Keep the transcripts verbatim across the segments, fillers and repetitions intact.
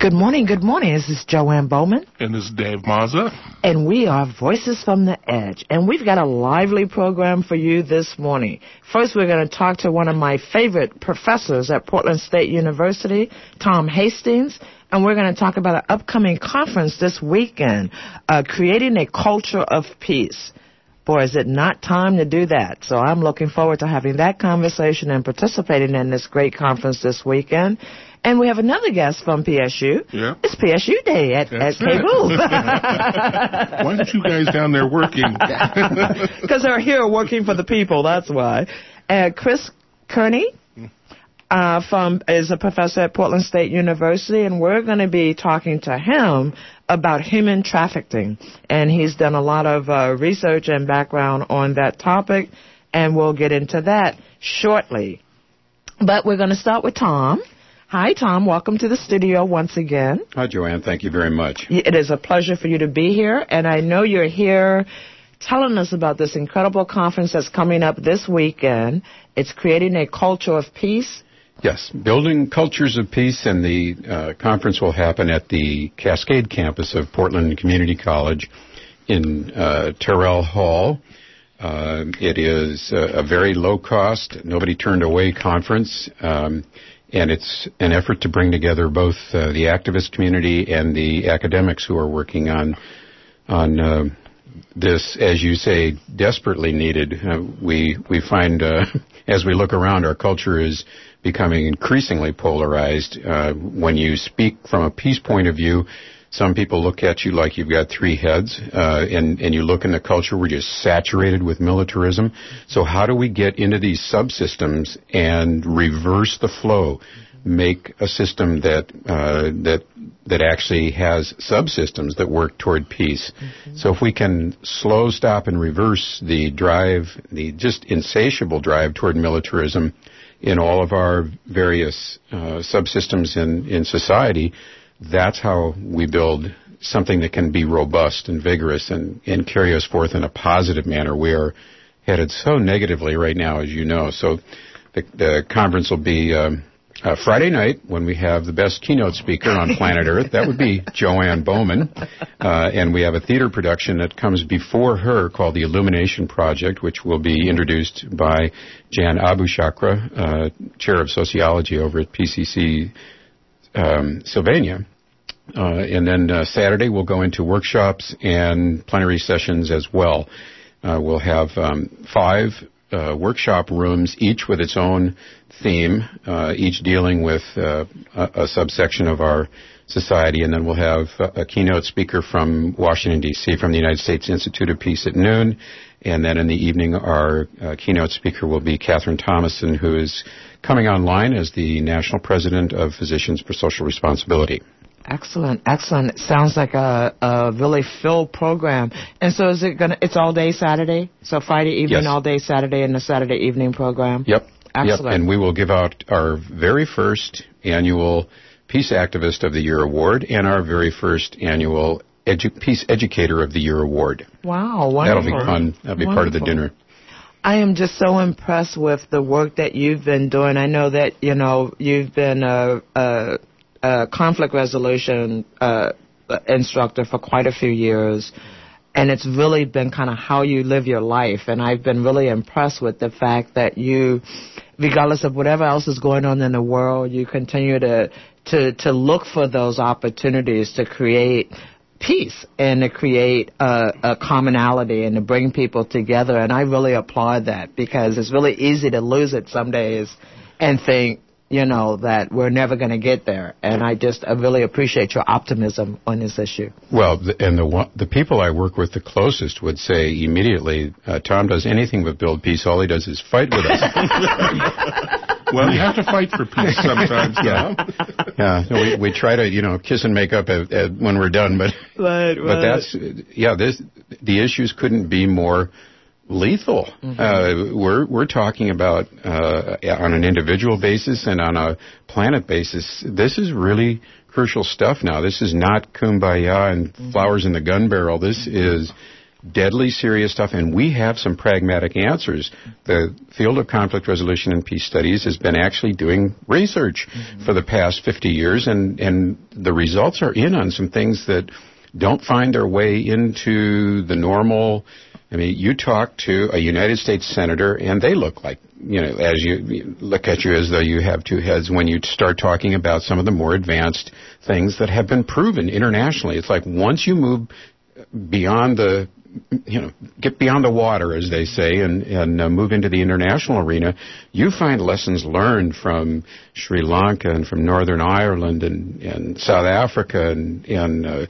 Good morning, good morning. This is Joanne Bowman. And this is Dave Mazza. And we are Voices from the Edge. And we've got a lively program for you this morning. First, we're going to talk to one of my favorite professors at Portland State University, Tom Hastings. And we're going to talk about an upcoming conference this weekend, uh, Creating a Culture of Peace. Boy, is it not time to do that. So I'm looking forward to having that conversation and participating in this great conference this weekend. And we have another guest from P S U. Yeah. It's P S U Day at, at K B O O. Why aren't you guys down there working? Because they're here working for the people, that's why. Uh, Chris Kearney uh, from is a professor at Portland State University, and we're going to be talking to him about human trafficking. And he's done a lot of uh, research and background on that topic, and we'll get into that shortly. But we're going to start with Tom. Hi, Tom. Welcome to the studio once again. Hi, Joanne. Thank you very much. It is a pleasure for you to be here, and I know you're here telling us about this incredible conference that's coming up this weekend. It's Creating a Culture of Peace. Yes, Building Cultures of Peace, and the uh, conference will happen at the Cascade campus of Portland Community College in uh, Terrell Hall. Uh, it is a, a very low-cost, nobody-turned-away conference. Um, And it's an effort to bring together both uh, the activist community and the academics who are working on on uh, this, as you say, desperately needed. Uh, we we find uh, as we look around, our culture is becoming increasingly polarized. Uh, when you speak from a peace point of view, some people look at you like you've got three heads, uh, and, and you look in the culture, we're just saturated with militarism. So how do we get into these subsystems and reverse the flow, make a system that uh, that that actually has subsystems that work toward peace? Mm-hmm. So if we can slow, stop, and reverse the drive, the just insatiable drive toward militarism in all of our various uh, subsystems in, in society, that's how we build something that can be robust and vigorous and, and carry us forth in a positive manner. We are headed so negatively right now, as you know. So the, the conference will be um, uh, Friday night when we have the best keynote speaker on planet Earth. That would be Joanne Bowman. Uh, and we have a theater production that comes before her called The Illumination Project, which will be introduced by Jan Abushakra, uh, chair of sociology over at P C C Um, Sylvania. Uh, and then uh, Saturday we'll go into workshops and plenary sessions as well. Uh, we'll have um, five uh, workshop rooms, each with its own theme, uh, each dealing with uh, a, a subsection of our society. And then we'll have a, a keynote speaker from Washington, D C, from the United States Institute of Peace at noon. And then in the evening, our uh, keynote speaker will be Catherine Thomason, who is coming online as the National President of Physicians for Social Responsibility. Excellent, excellent. It sounds like a, a really filled program. And so is it going to, it's all day Saturday? So Friday evening, yes. All day Saturday, and the Saturday evening program? Yep. Excellent. Yep. And we will give out our very first annual Peace Activist of the Year Award and our very first annual Edu- Peace Educator of the Year Award. Wow, wonderful. That'll be fun. That'll be wonderful. part of the dinner. I am just so impressed with the work that you've been doing. I know that, you know, you've been a, a, a conflict resolution uh, instructor for quite a few years, and it's really been kind of how you live your life. And I've been really impressed with the fact that you, regardless of whatever else is going on in the world, you continue to to, to look for those opportunities to create peace and to create a, a commonality and to bring people together. And I really applaud that, because it's really easy to lose it some days and think, you know, that we're never going to get there. And I just I really appreciate your optimism on this issue. Well, the, and the one, the people I work with the closest would say immediately, uh, Tom does anything but build peace. All he does is fight with us. Well, you have to fight for peace sometimes. Yeah, yeah. No, we we try to, you know, kiss and make up at, at, when we're done, but right, but right. that's yeah. This the issues couldn't be more lethal. Mm-hmm. Uh, we're we're talking about uh, on an individual basis and on a planet basis. This is really crucial stuff now. This is not kumbaya and mm-hmm. flowers in the gun barrel. This is deadly serious stuff, and we have some pragmatic answers. The field of conflict resolution and peace studies has been actually doing research mm-hmm. for the past fifty years, and, and the results are in on some things that don't find their way into the normal. I mean, you talk to a United States senator, and they look like, you know, as you look at you as though you have two heads when you start talking about some of the more advanced things that have been proven internationally. It's like once you move beyond the, you know, get beyond the water, as they say, and, and uh, move into the international arena, you find lessons learned from Sri Lanka and from Northern Ireland and, and South Africa, and, and uh,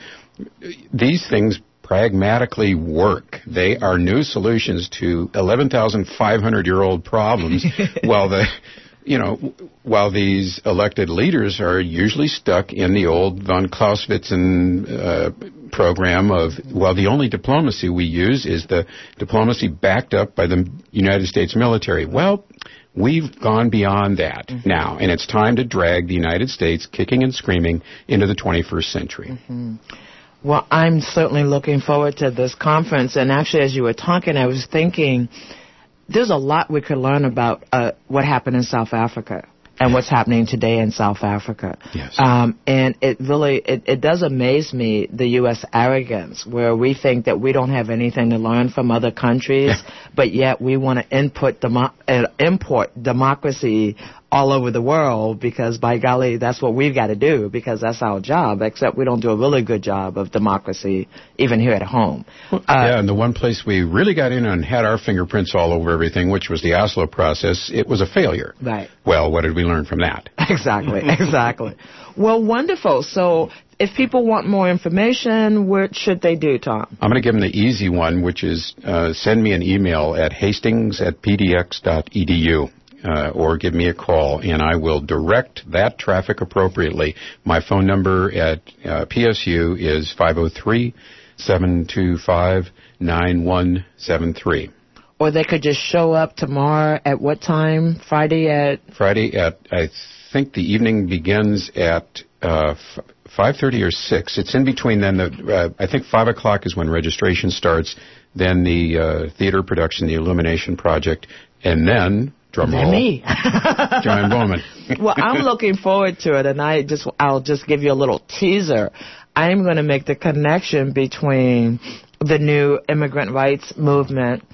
these things pragmatically work. They are new solutions to eleven thousand five hundred year old problems, while the, you know, while these elected leaders are usually stuck in the old von Clausewitz uh, program of, well, the only diplomacy we use is the diplomacy backed up by the United States military. Well, we've gone beyond that mm-hmm. now, and it's time to drag the United States kicking and screaming into the twenty-first century. Mm-hmm. Well, I'm certainly looking forward to this conference. And actually, as you were talking, I was thinking there's a lot we could learn about uh, what happened in South Africa and what's happening today in South Africa. Yes. Um, and it really, it, it does amaze me, the U S arrogance, where we think that we don't have anything to learn from other countries, but yet we want to input demo- uh, import democracy all over the world, because by golly, that's what we've got to do, because that's our job, except we don't do a really good job of democracy even here at home. Well, uh, yeah, and the one place we really got in and had our fingerprints all over everything, which was the Oslo process, it was a failure. Right. Well, what did we learn from that? Exactly, exactly. Well, wonderful. So if people want more information, what should they do, Tom? I'm going to give them the easy one, which is uh, send me an email at hastings at p d x dot e d u. Uh, or give me a call, and I will direct that traffic appropriately. My phone number at uh, P S U is five oh three, seven two five, nine one seven three. Or they could just show up tomorrow at what time? Friday at? Friday at, I think the evening begins at uh, f- five thirty or six. It's in between then. The, uh, I think five o'clock is when registration starts, then the uh, theater production, the Illumination Project, and then... Drum roll. Me. John Bowman. Well, I'm looking forward to it, and I just I'll just give you a little teaser. I'm going to make the connection between the new immigrant rights movement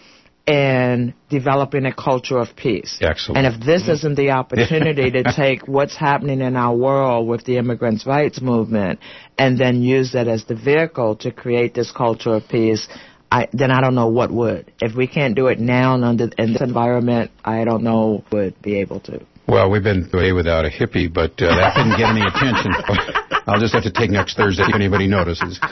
and developing a culture of peace. Excellent. And if this isn't the opportunity to take what's happening in our world with the immigrants' rights movement and then use that as the vehicle to create this culture of peace, I, then I don't know what would. If we can't do it now and under in this environment, I don't know who would be able to. Well, we've been away without a hippie, but uh, that didn't get any attention. I'll just have to take next Thursday if anybody notices.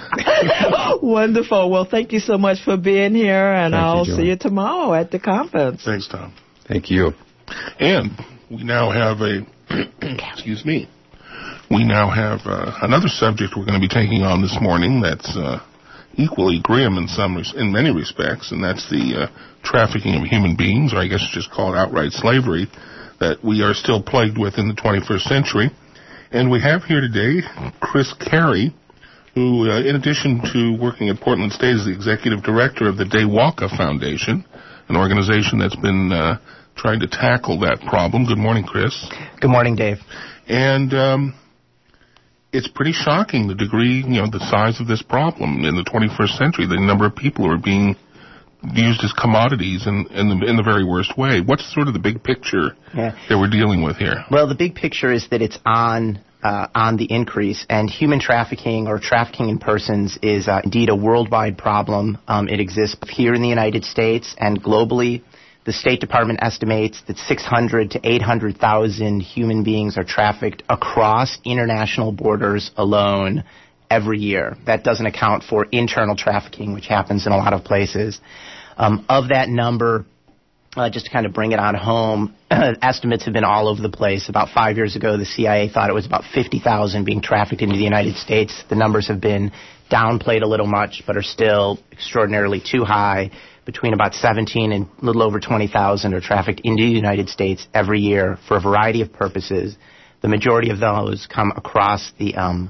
Wonderful. Well, thank you so much for being here, and thank I'll you, see you tomorrow at the conference. Thanks, Tom. Thank you. And we now have a, excuse me, we now have uh, another subject we're going to be taking on this morning that's... Uh, equally grim in some, res- in many respects, and that's the uh, trafficking of human beings, or I guess just call it outright slavery, that we are still plagued with in the twenty-first century. And we have here today Chris Carey, who, uh, in addition to working at Portland State, is the executive director of the Dewaka Foundation, an organization that's been uh, trying to tackle that problem. Good morning, Chris. Good morning, Dave. And um, it's pretty shocking, the degree, you know, the size of this problem in the twenty-first century, the number of people who are being used as commodities in, in, the, in the very worst way. What's sort of the big picture yeah. that we're dealing with here? Well, the big picture is that it's on uh, on the increase, and human trafficking or trafficking in persons is uh, indeed a worldwide problem. Um, it exists here in the United States and globally. The State Department estimates that six hundred to eight hundred thousand human beings are trafficked across international borders alone every year. That doesn't account for internal trafficking, which happens in a lot of places. Um, of that number, uh, just to kind of bring it on home, estimates have been all over the place. About five years ago, the C I A thought it was about fifty thousand being trafficked into the United States. The numbers have been downplayed a little much, but are still extraordinarily too high. Between about seventeen and a little over twenty thousand are trafficked into the United States every year for a variety of purposes. The majority of those come across the um,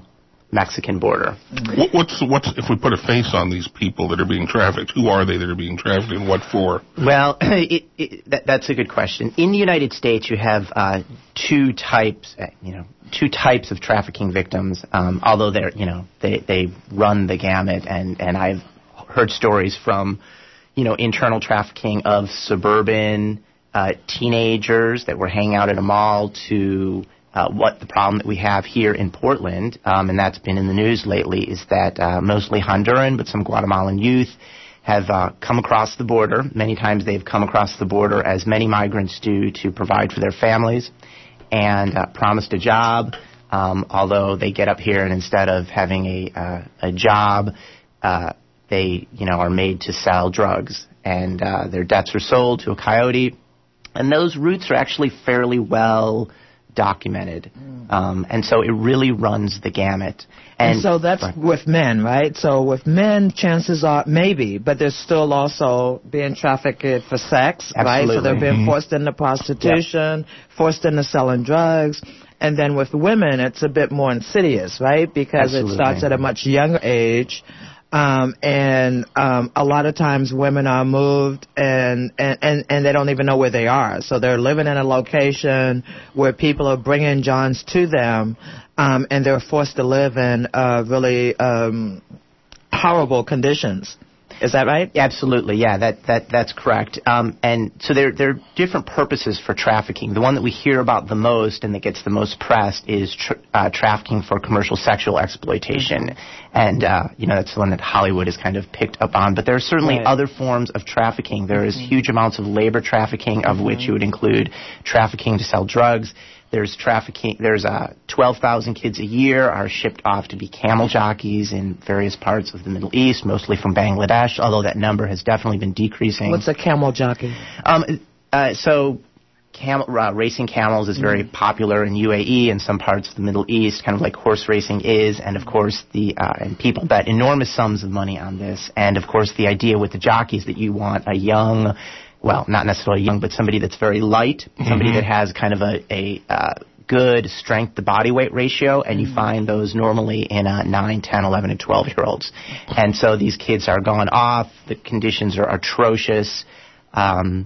Mexican border. What, what's what's if we put a face on these people that are being trafficked? Who are they that are being trafficked, and what for? Well, it, it, that, that's a good question. In the United States, you have uh, two types, uh, you know, two types of trafficking victims. Um, although they're, you know, they they run the gamut, and and I've heard stories from, you know, internal trafficking of suburban uh, teenagers that were hanging out at a mall to Uh, what the problem that we have here in Portland, um, and that's been in the news lately, is that uh, mostly Honduran, but some Guatemalan youth have uh, come across the border. Many times they've come across the border, as many migrants do, to provide for their families and uh, promised a job, um, although they get up here and instead of having a, uh, a job, uh, they, you know, are made to sell drugs, and uh, their debts are sold to a coyote, and those routes are actually fairly well documented, um, and so it really runs the gamut. And, and so that's right. With men, right? So with men, chances are maybe, but they're still also being trafficked for sex, Absolutely. right? So they're being mm-hmm. forced into prostitution, yep. forced into selling drugs. And then with women, it's a bit more insidious, right? Because Absolutely. It starts at a much younger age. Um, and um, a lot of times women are moved and, and, and, and they don't even know where they are. So they're living in a location where people are bringing Johns to them, um, and they're forced to live in uh, really um, horrible conditions. Is that right? Absolutely, yeah, that, that that's correct. Um, and so there there are different purposes for trafficking. The one that we hear about the most and that gets the most press is tra- uh, trafficking for commercial sexual exploitation. Mm-hmm. And, uh, you know, that's the one that Hollywood has kind of picked up on. But there are certainly right. other forms of trafficking. There mm-hmm. is huge amounts of labor trafficking, of mm-hmm. which you would include trafficking to sell drugs. There's trafficking. There's uh, twelve thousand kids a year are shipped off to be camel jockeys in various parts of the Middle East, mostly from Bangladesh, although that number has definitely been decreasing. What's a camel jockey? Um, uh, so camel, uh, racing camels is very mm. popular in U A E and some parts of the Middle East, kind of like horse racing is, and of course the uh, and people bet enormous sums of money on this. And of course the idea with the jockeys that you want a young, well, not necessarily young, but somebody that's very light, somebody mm-hmm. that has kind of a, a uh, good strength to body weight ratio, and you find those normally in uh, nine, ten, eleven, and twelve-year-olds. And so these kids are going off. The conditions are atrocious. Um,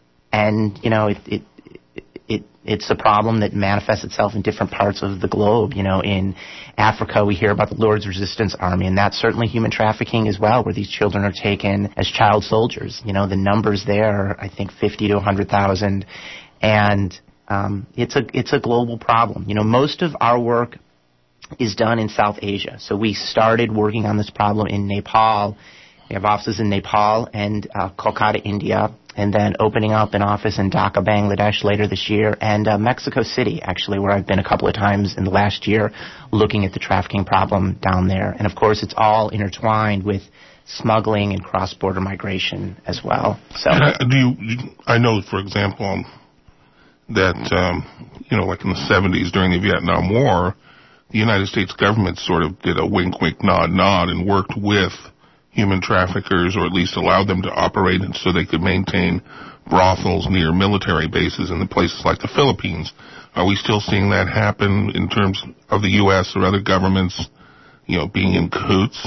and, you know, it, it, it, it's a problem that manifests itself in different parts of the globe. You know, in Africa, we hear about the Lord's Resistance Army, and that's certainly human trafficking as well, where these children are taken as child soldiers. You know, the numbers there are, I think, fifty to one hundred thousand, and um, it's a it's a global problem. You know, most of our work is done in South Asia. So we started working on this problem in Nepal. We have offices in Nepal and uh, Kolkata, India, and then opening up an office in Dhaka, Bangladesh later this year, and uh, Mexico City, actually, where I've been a couple of times in the last year looking at the trafficking problem down there. And, of course, it's all intertwined with smuggling and cross-border migration as well. So, I, do you, I know, for example, that, um, you know, like in the seventies during the Vietnam War, the United States government sort of did a wink, wink, nod, nod and worked with human traffickers, or at least allowed them to operate so they could maintain brothels near military bases in the places like the Philippines. Are we still seeing that happen in terms of the U S or other governments, you know, being in cahoots?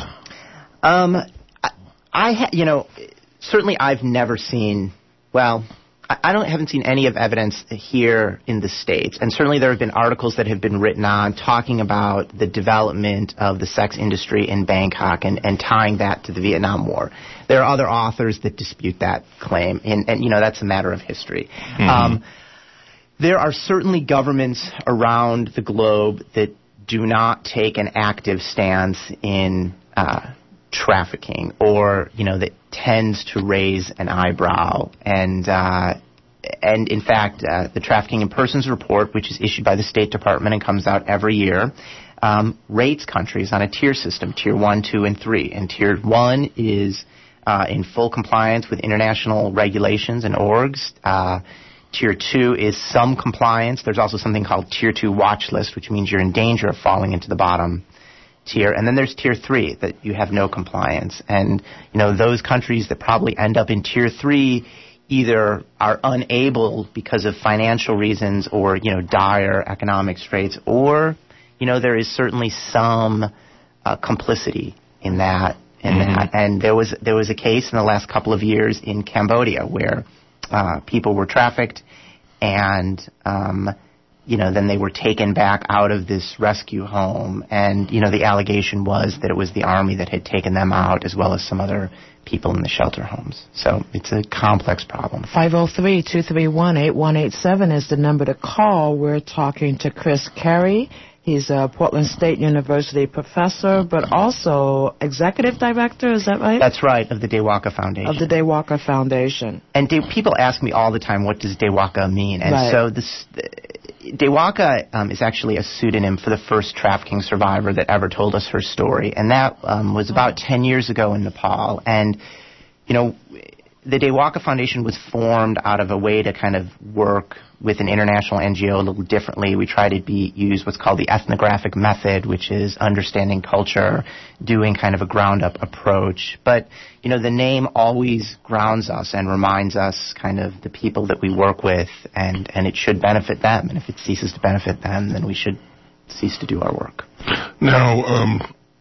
Um, I, I ha- you know, certainly I've never seen, well, I don't haven't seen any of evidence here in the States, and certainly there have been articles that have been written on talking about the development of the sex industry in Bangkok and, and tying that to the Vietnam War. There are other authors that dispute that claim, and, and you know, that's a matter of history. Mm-hmm. Um, there are certainly governments around the globe that do not take an active stance in uh, trafficking, or, you know, that tends to raise an eyebrow. And, uh, and in fact, uh, the Trafficking in Persons Report, which is issued by the State Department and comes out every year, um, rates countries on a tier system, tier one, two, and three. And tier one is uh, in full compliance with international regulations and orgs. Uh, tier two is some compliance. There's also something called tier two watch list, which means you're in danger of falling into the bottom tier. And then there's tier three, that you have no compliance. And, you know, those countries that probably end up in tier three either are unable because of financial reasons or, you know, dire economic straits, or, you know, there is certainly some uh, complicity in that. In mm-hmm. that. And there was there was a case in the last couple of years in Cambodia where uh, people were trafficked, and um, you know, then they were taken back out of this rescue home, and you know, the allegation was that it was the army that had taken them out, as well as some other people in the shelter homes. So it's a complex problem. five oh three, two three one, eight one eight seven is the number to call. We're talking to Chris Carey. He's a Portland State University professor, but also executive director, is that right? That's right, of the Daywalker Foundation. Of the Daywalker Foundation. And Day, people ask me all the time, what does Daywalker mean? And right. so this... Daywalker um, is actually a pseudonym for the first trafficking survivor that ever told us her story, and that um, was about ten years ago in Nepal. And, you know, the Daywalker Foundation was formed out of a way to kind of work with an international N G O a little differently. We try to be use what's called the ethnographic method, which is understanding culture, doing kind of a ground-up approach. But, you know, the name always grounds us and reminds us kind of the people that we work with, and, and it should benefit them. And if it ceases to benefit them, then we should cease to do our work. Now, um,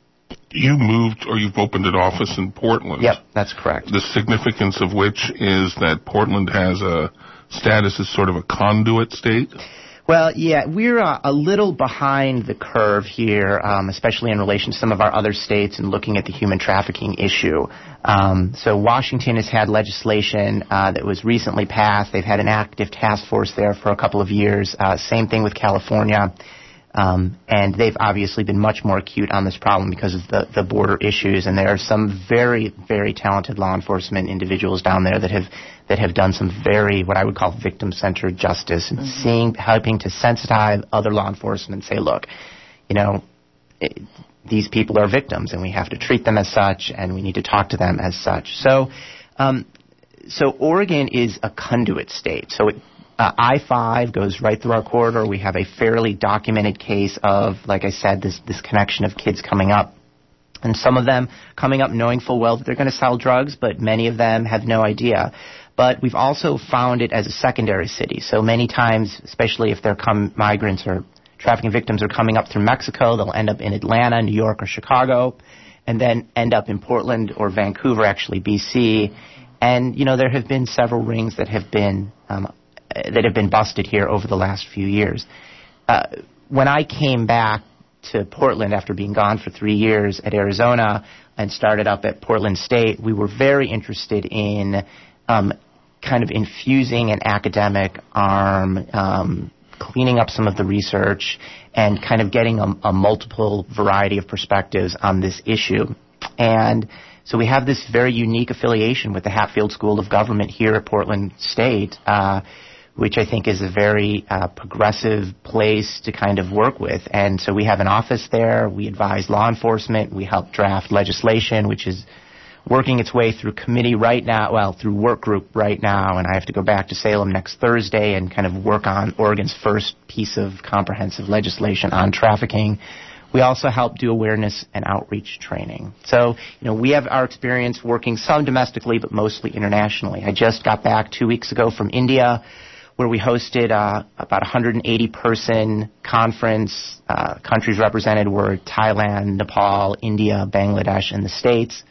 you moved, or you've opened an office in Portland. Yep, that's correct. The significance of which is that Portland has a status as sort of a conduit state? Well, yeah, we're uh, a little behind the curve here, um, especially in relation to some of our other states and looking at the human trafficking issue. Um, so Washington has had legislation uh, that was recently passed. They've had an active task force there for a couple of years. Uh, same thing with California. Um, and they've obviously been much more acute on this problem because of the, the border issues. And there are some very, very talented law enforcement individuals down there that have that have done some very, what I would call victim-centered justice, and mm-hmm. seeing, helping to sensitize other law enforcement and say, look, you know, it, these people are victims, and we have to treat them as such, and we need to talk to them as such. So, um, so Oregon is a conduit state. So it, Uh, I five goes right through our corridor. We have a fairly documented case of, like I said, this, this connection of kids coming up. And some of them coming up knowing full well that they're going to sell drugs, but many of them have no idea. But we've also found it as a secondary city. So many times, especially if they're come, migrants or trafficking victims are coming up through Mexico, they'll end up in Atlanta, New York, or Chicago, and then end up in Portland or Vancouver, actually, B C. And, you know, there have been several rings that have been um, that have been busted here over the last few years. Uh, when I came back to Portland after being gone for three years at Arizona and started up at Portland State, we were very interested in um, kind of infusing an academic arm, um, cleaning up some of the research, and kind of getting a, a multiple variety of perspectives on this issue. And so we have this very unique affiliation with the Hatfield School of Government here at Portland State, uh, which I think is a very uh, progressive place to kind of work with. And so we have an office there. We advise law enforcement. We help draft legislation, which is working its way through committee right now, well, through work group right now. And I have to go back to Salem next Thursday and kind of work on Oregon's first piece of comprehensive legislation on trafficking. We also help do awareness and outreach training. So, you know, we have our experience working some domestically, but mostly internationally. I just got back two weeks ago from India, where we hosted uh, about one hundred eighty person conference. Uh, countries represented were Thailand, Nepal, India, Bangladesh, and the States.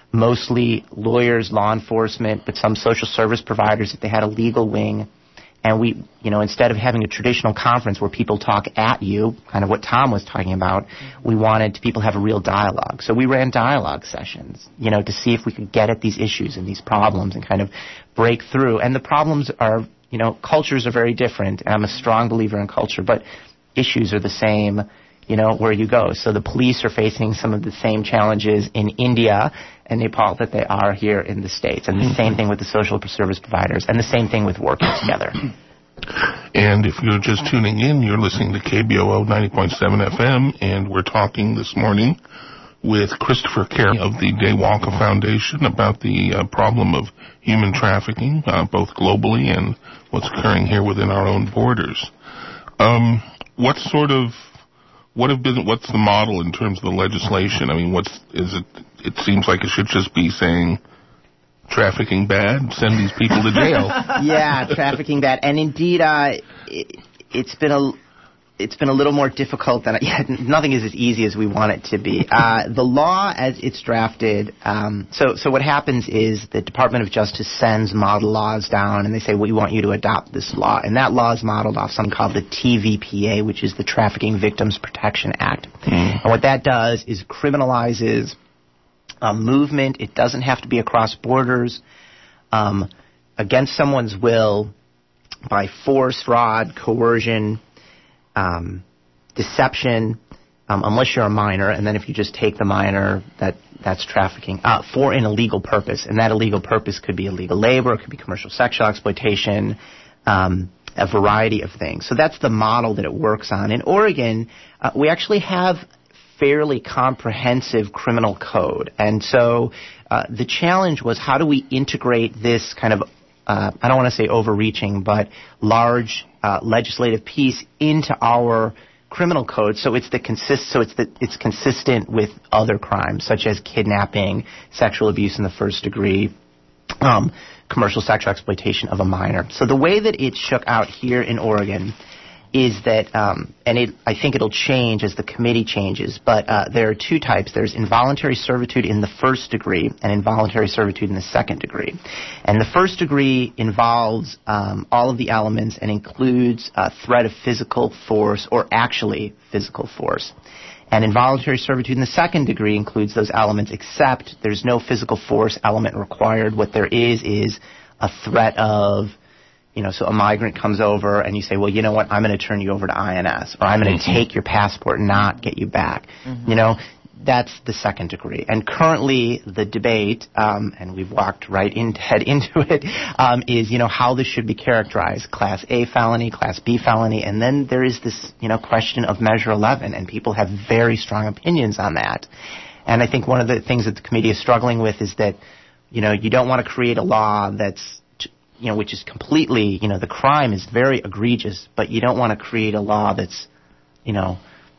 Mostly lawyers, law enforcement, but some social service providers if they had a legal wing. And we, you know, instead of having a traditional conference where people talk at you, kind of what Tom was talking about, we wanted people to have a real dialogue. So we ran dialogue sessions, you know, to see if we could get at these issues and these problems and kind of break through. And the problems are, you know, cultures are very different, and I'm a strong believer in culture, but issues are the same, you know, where you go. So the police are facing some of the same challenges in India and Nepal that they are here in the States, and the same thing with the social service providers, and the same thing with working together. And if you're just tuning in, you're listening to K B O O ninety point seven F M, and we're talking this morning with Christopher Carey of the Daywalker Foundation about the uh, problem of human trafficking, uh, both globally and what's occurring here within our own borders. Um, what sort of, what have been, what's the model in terms of the legislation? I mean, what's, is it, it seems like it should just be saying, trafficking bad, send these people to jail. Yeah, trafficking bad. And indeed, uh, it, it's been a, it's been a little more difficult than, yeah, nothing is as easy as we want it to be. Uh, the law as it's drafted, um, so, so what happens is the Department of Justice sends model laws down and they say, we want you to adopt this law. And that law is modeled off something called the T V P A, which is the Trafficking Victims Protection Act. Mm. And what that does is criminalizes uh, movement. It doesn't have to be across borders, um, against someone's will, by force, fraud, coercion, Um, deception, um, unless you're a minor, and then if you just take the minor, that that's trafficking, uh, for an illegal purpose. And that illegal purpose could be illegal labor, it could be commercial sexual exploitation, um, a variety of things. So that's the model that it works on. In Oregon, uh, we actually have fairly comprehensive criminal code. And so uh, the challenge was, how do we integrate this kind of, uh, I don't want to say overreaching, but large Uh, legislative piece into our criminal code, so it's the consist, so it's the, it's consistent with other crimes such as kidnapping, sexual abuse in the first degree, um, commercial sexual exploitation of a minor. So the way that it shook out here in Oregon is that, um, and it, I think it'll change as the committee changes, but uh, there are two types. There's involuntary servitude in the first degree and involuntary servitude in the second degree. And the first degree involves um, all of the elements and includes a threat of physical force or actually physical force. And involuntary servitude in the second degree includes those elements, except there's no physical force element required. What there is is a threat of, you know, so a migrant comes over and you say, well, you know what, I'm going to turn you over to I N S, or I'm going to mm-hmm. take your passport and not get you back. Mm-hmm. You know, that's the second degree. And currently the debate, um, and we've walked right in, head into it, um, is, you know, how this should be characterized. Class A felony, Class B felony, and then there is this, you know, question of Measure eleven, and people have very strong opinions on that. And I think one of the things that the committee is struggling with is that, you know, you don't want to create a law that's, you know, which is completely, you know, the crime is very egregious, but you don't want to create a law that's, you know,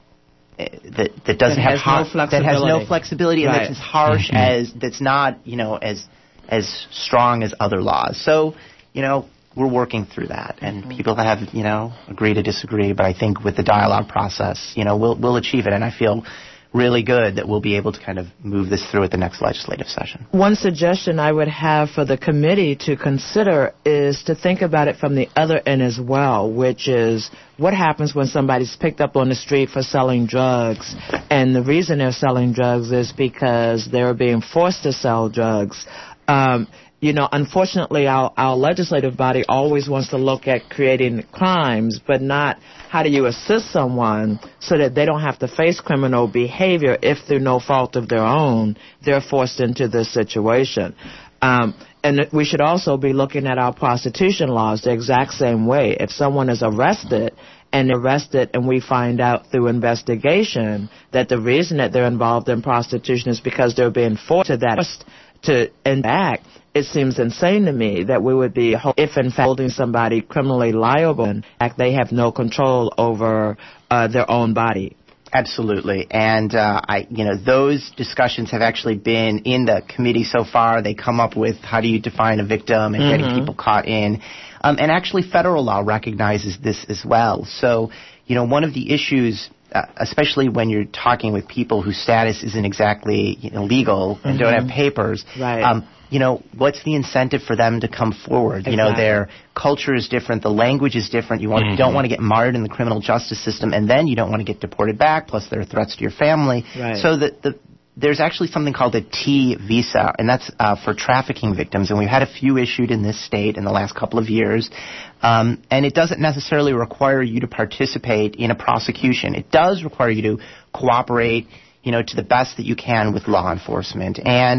that that doesn't that have har- no that has no flexibility and right. that's as harsh mm-hmm. as that's not, you know, as as strong as other laws. So, you know, we're working through that, and mm-hmm. people have, you know, agree to disagree, but I think with the dialogue process, you know, we'll we'll achieve it, and I feel really good that we'll be able to kind of move this through at the next legislative session. One suggestion I would have for the committee to consider is to think about it from the other end as well, which is what happens when somebody's picked up on the street for selling drugs, and the reason they're selling drugs is because they're being forced to sell drugs. Um, You know, unfortunately, our, our legislative body always wants to look at creating crimes, but not how do you assist someone so that they don't have to face criminal behavior if through no fault of their own they're forced into this situation. Um, and we should also be looking at our prostitution laws the exact same way. If someone is arrested and arrested and we find out through investigation that the reason that they're involved in prostitution is because they're being forced to that to act, it seems insane to me that we would be, if in fact holding somebody criminally liable, in fact they have no control over uh, their own body. Absolutely, and uh, I, you know, those discussions have actually been in the committee so far. They come up with how do you define a victim and mm-hmm. getting people caught in, um, and actually federal law recognizes this as well. So, you know, one of the issues, Uh, especially when you're talking with people whose status isn't exactly, you know, legal and mm-hmm. don't have papers, right. um, you know, what's the incentive for them to come forward? Exactly. You know, their culture is different, the language is different, you, want, mm-hmm. you don't want to get mired in the criminal justice system, and then you don't want to get deported back, plus there are threats to your family. Right. So that the there's actually something called a T visa, and that's uh, for trafficking victims, and we've had a few issued in this state in the last couple of years. Um, and it doesn't necessarily require you to participate in a prosecution. It does require you to cooperate, you know, to the best that you can with law enforcement. And,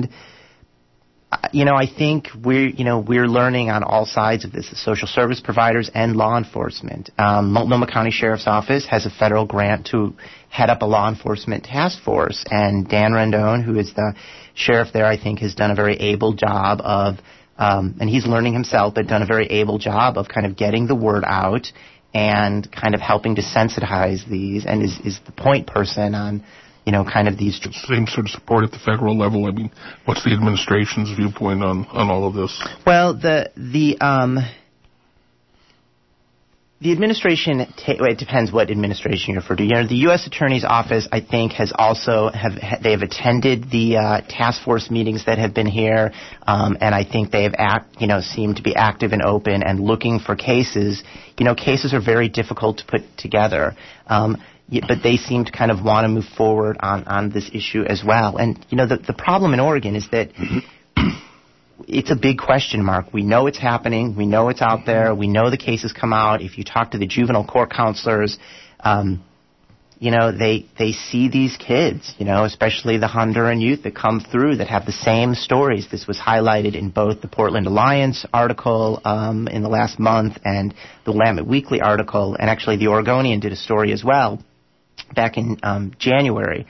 uh, you know, I think we're, you know, we're learning on all sides of this, the social service providers and law enforcement. Um, Multnomah County Sheriff's Office has a federal grant to head up a law enforcement task force, and Dan Rendon, who is the sheriff there, I think has done a very able job of Um, and he's learning himself, but done a very able job of kind of getting the word out and kind of helping to sensitize these, and is, is the point person on, you know, kind of these. Same sort of support at the federal level. I mean, what's the administration's viewpoint on, on all of this? Well, the the um, The administration, ta- well, it depends what administration you refer to. You know, the U S Attorney's Office, I think, has also, have they have attended the uh, task force meetings that have been here, um, and I think they have, act, you know, seemed to be active and open and looking for cases. You know, cases are very difficult to put together, um, but they seem to kind of want to move forward on, on this issue as well. And, you know, the, the problem in Oregon is that it's a big question mark. We know it's happening. We know it's out there. We know the cases come out. If you talk to the juvenile court counselors, um, you know, they they see these kids, you know, especially the Honduran youth that come through that have the same stories. This was highlighted in both the Portland Alliance article um, in the last month and the Willamette Weekly article, and actually the Oregonian did a story as well back in um, January.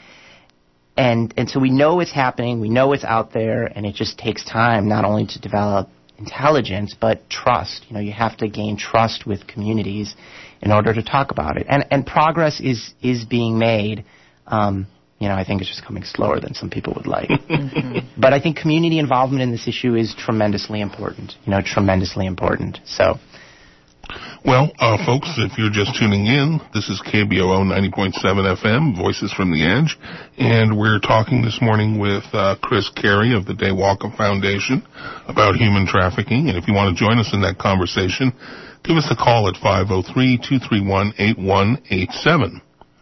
And and so we know it's happening, we know it's out there, and it just takes time not only to develop intelligence, but trust. You know, you have to gain trust with communities in order to talk about it. And and progress is, is being made. Um, you know, I think it's just coming slower than some people would like. Mm-hmm. But I think community involvement in this issue is tremendously important, you know, tremendously important. So... Well, uh, folks, if you're just tuning in, this is K B O O ninety point seven F M, Voices from the Edge, and we're talking this morning with uh, Chris Carey of the Daywalker Foundation about human trafficking. And if you want to join us in that conversation, give us a call at five oh three, two three one, eight one eight seven.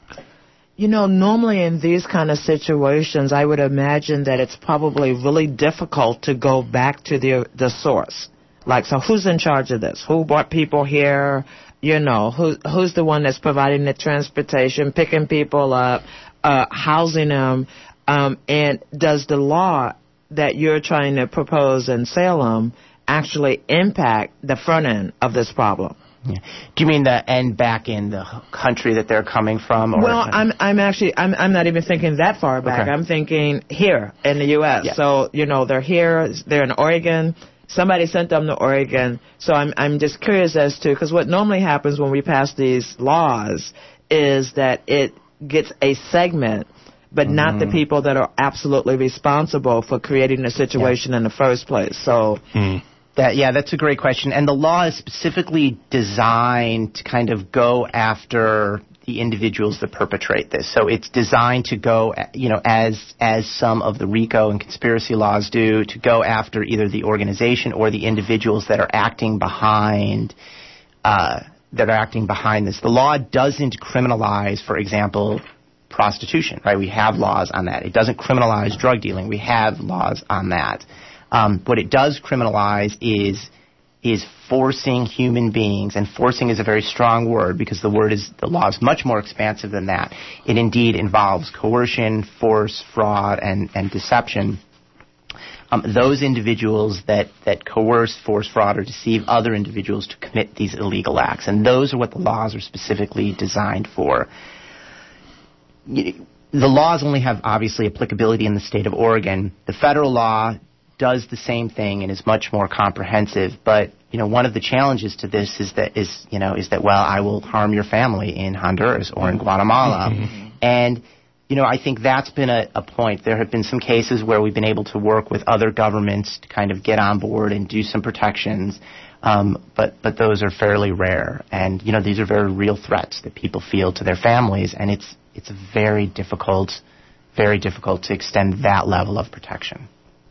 You know, normally in these kind of situations, I would imagine that it's probably really difficult to go back to the the source. Like, so who's in charge of this? Who brought people here? You know, who who's the one that's providing the transportation, picking people up, uh, housing them? Um, and does the law that you're trying to propose in Salem actually impact the front end of this problem? Yeah. Do you mean the end back in the country that they're coming from? Or well, I'm I'm actually I'm I'm not even thinking that far back. Okay. I'm thinking here in the U S Yeah. So you know they're here, they're in Oregon. Somebody sent them to Oregon. So I'm I'm just curious as to, because what normally happens when we pass these laws is that it gets a segment, but mm-hmm. not the people that are absolutely responsible for creating the situation yeah. in the first place. So. Hmm. That, yeah, that's a great question. And the law is specifically designed to kind of go after the individuals that perpetrate this. So it's designed to go, you know, as as some of the RICO and conspiracy laws do, to go after either the organization or the individuals that are acting behind uh, that are acting behind this. The law doesn't criminalize, for example, prostitution, right? We have laws on that. It doesn't criminalize drug dealing. We have laws on that. Um, what it does criminalize is is forcing human beings, and forcing is a very strong word because the word is the law is much more expansive than that. It indeed involves coercion, force, fraud, and, and deception. Um, those individuals that, that coerce, force, fraud, or deceive other individuals to commit these illegal acts, and those are what the laws are specifically designed for. The laws only have obviously applicability in the state of Oregon. The federal law does the same thing and is much more comprehensive, but you know one of the challenges to this is that is you know is that well I will harm your family in Honduras or in Guatemala, mm-hmm. and you know I think that's been a, a point. There have been some cases where we've been able to work with other governments to kind of get on board and do some protections, um, but but those are fairly rare, and you know these are very real threats that people feel to their families, and it's it's very difficult, very difficult to extend that level of protection.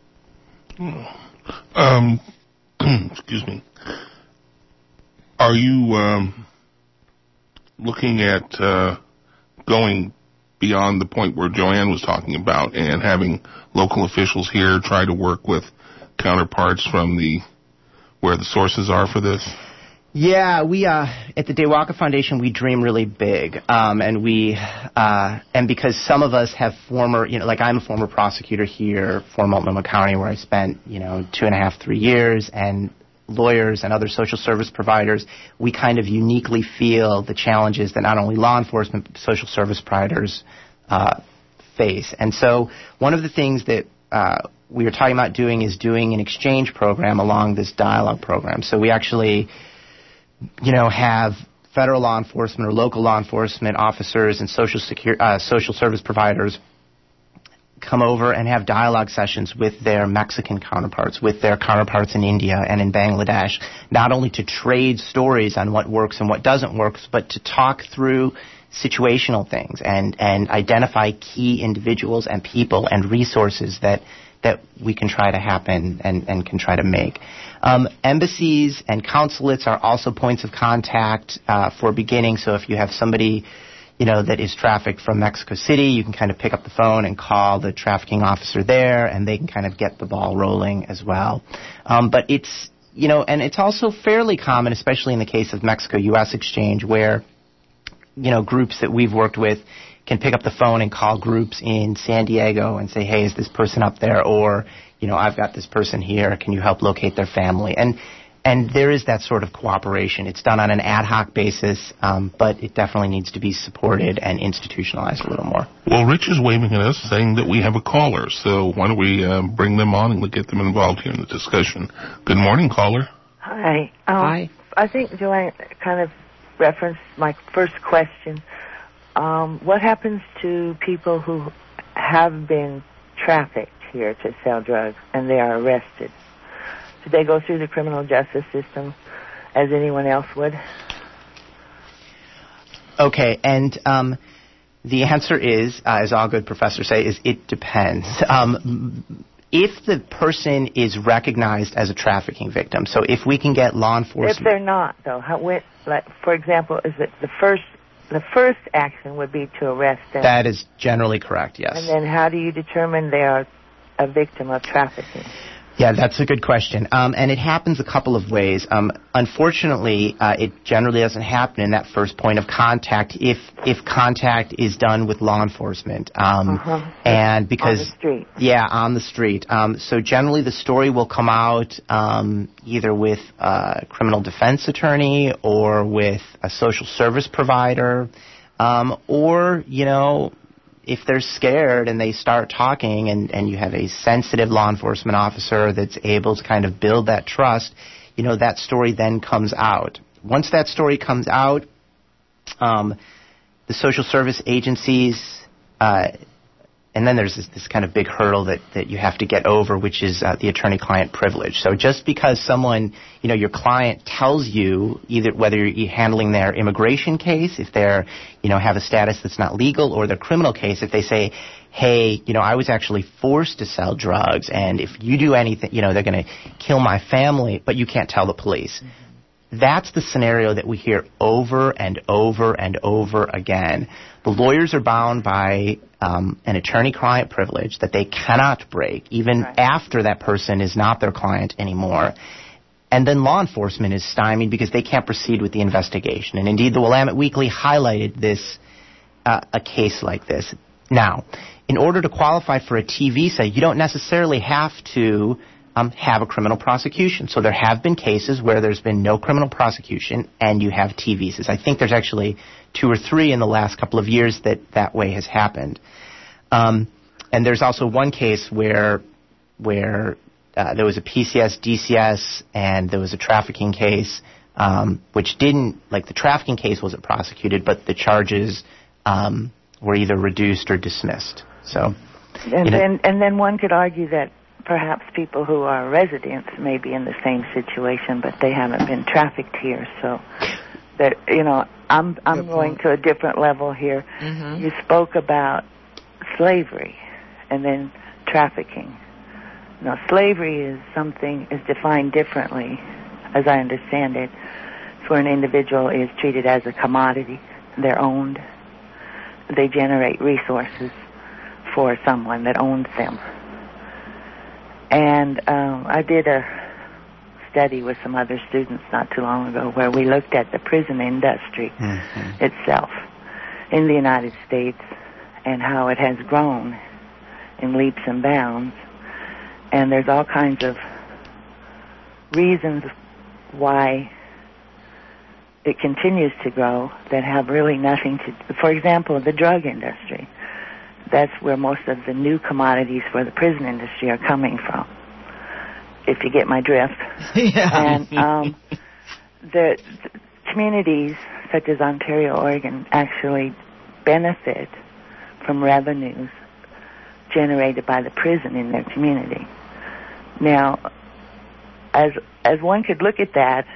Um, excuse me. Are you um, looking at uh, going beyond the point where Joanne was talking about and having local officials here try to work with counterparts from the where the sources are for this? Yeah, we uh, at the Daywalker Foundation we dream really big, um, and we uh, and because some of us have former, you know, like I'm a former prosecutor here for Multnomah County, where I spent you know two and a half, three years, and lawyers and other social service providers, we kind of uniquely feel the challenges that not only law enforcement but social service providers uh, face. And so one of the things that uh, we were talking about doing is doing an exchange program along this dialogue program. So we actually you know, have federal law enforcement or local law enforcement officers and social secure, uh, social service providers come over and have dialogue sessions with their Mexican counterparts, with their counterparts in India and in Bangladesh, not only to trade stories on what works and what doesn't work, but to talk through situational things and, and identify key individuals and people and resources that that we can try to happen and, and can try to make. Um, embassies and consulates are also points of contact uh, for beginning. So if you have somebody, you know, that is trafficked from Mexico City, you can kind of pick up the phone and call the trafficking officer there, and they can kind of get the ball rolling as well. Um, but it's, you know, and it's also fairly common, especially in the case of Mexico-U S exchange, where, you know, groups that we've worked with can pick up the phone and call groups in San Diego and say, hey, is this person up there? Or, you know, I've got this person here. Can you help locate their family? And and there is that sort of cooperation. It's done on an ad hoc basis, um, but it definitely needs to be supported and institutionalized a little more. Well, Rich is waving at us saying that we have a caller. So why don't we uh, bring them on and get them involved here in the discussion. Good morning, caller. Hi. Um, Hi. I think Joanne kind of referenced my first question. Um, what happens to people who have been trafficked here to sell drugs and they are arrested? Do they go through the criminal justice system as anyone else would? Okay, and um, the answer is, uh, as all good professors say, is it depends. Um, if the person is recognized as a trafficking victim, so if we can get law enforcement... If they're not, though, how, when, like, for example, is it the first... The first action would be to arrest them. That is generally correct, yes. And then how do you determine they are a victim of trafficking? Yeah, that's a good question. Um, and it happens a couple of ways. Um, unfortunately, uh, it generally doesn't happen in that first point of contact if if contact is done with law enforcement. Um, uh-huh. And because... On the street. Yeah, on the street. Um, so generally the story will come out um, either with a criminal defense attorney or with a social service provider um, or, you know... if they're scared and they start talking and, and you have a sensitive law enforcement officer that's able to kind of build that trust, you know, that story then comes out. Once that story comes out, um, the social service agencies, uh, and then there's this, this kind of big hurdle that, that you have to get over, which is uh, the attorney-client privilege. So just because someone, you know, your client tells you either whether you're handling their immigration case, if they're, you know, have a status that's not legal, or their criminal case, if they say, hey, you know, I was actually forced to sell drugs, and if you do anything, you know, they're going to kill my family, but you can't tell the police. Mm-hmm. That's the scenario that we hear over and over and over again. The lawyers are bound by um, an attorney-client privilege that they cannot break, even right. after that person is not their client anymore. And then law enforcement is stymied because they can't proceed with the investigation. And indeed, the Willamette Weekly highlighted this, uh, a case like this. Now, in order to qualify for a T visa, you don't necessarily have to Um, have a criminal prosecution. So there have been cases where there's been no criminal prosecution and you have T visas. I think there's actually two or three in the last couple of years that that way has happened. Um, and there's also one case where where uh, there was a P C S, D C S, and there was a trafficking case, um, which didn't, like the trafficking case wasn't prosecuted, but the charges um, were either reduced or dismissed. So, and, you know, and, and then one could argue that perhaps people who are residents may be in the same situation, but they haven't been trafficked here. So, that you know, I'm I'm going to a different level here. Mm-hmm. You spoke about slavery, and then trafficking. Now, slavery is something is defined differently, as I understand it. It's where an individual is treated as a commodity. They're owned. They generate resources for someone that owns them. And um, I did a study with some other students not too long ago where we looked at the prison industry mm-hmm. itself in the United States and how it has grown in leaps and bounds. And there's all kinds of reasons why it continues to grow that have really nothing to... For example, the drug industry. That's where most of the new commodities for the prison industry are coming from, if you get my drift. Yeah. And um, the, the communities such as Ontario, Oregon, actually benefit from revenues generated by the prison in their community. Now, as as one could look at that,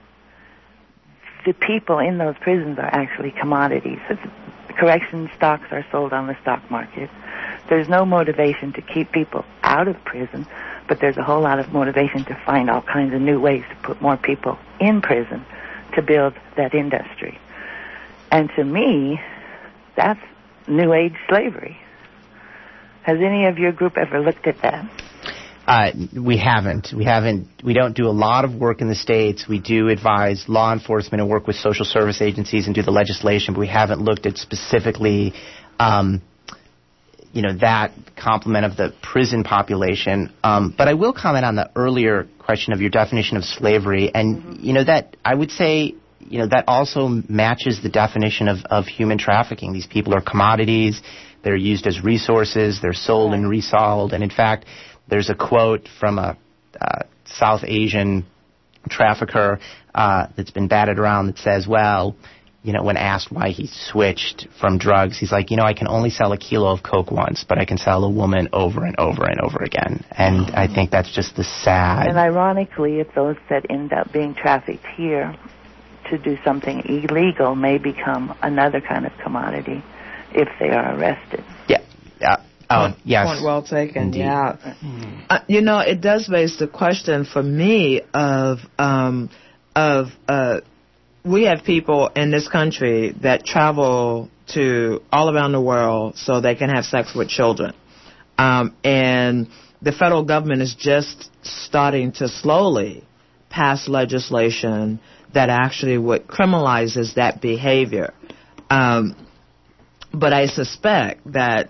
the people in those prisons are actually commodities. Correction stocks are sold on the stock market. There's no motivation to keep people out of prison, but there's a whole lot of motivation to find all kinds of new ways to put more people in prison to build that industry. And to me, that's New Age slavery. Has any of your group ever looked at that? Uh, we haven't. We haven't. We don't do a lot of work in the States. We do advise law enforcement and work with social service agencies and do the legislation, but we haven't looked at specifically, um, you know, that complement of the prison population. Um, but I will comment on the earlier question of your definition of slavery, and mm-hmm. you know that I would say, you know, that also matches the definition of, of human trafficking. These people are commodities. They're used as resources. They're sold right. and resold, and in fact, there's a quote from a uh, South Asian trafficker uh, that's been batted around that says, well, you know, when asked why he switched from drugs, he's like, you know, I can only sell a kilo of coke once, but I can sell a woman over and over and over again. And I think that's just the sad... And ironically, if those that end up being trafficked here to do something illegal may become another kind of commodity if they are arrested. Yeah, yeah. Oh, point, yes. Point well taken, Indeed. yeah. Mm. Uh, you know, it does raise the question for me of, um, of uh, we have people in this country that travel to all around the world so they can have sex with children. Um, and the federal government is just starting to slowly pass legislation that actually would criminalizes that behavior. Um, but I suspect that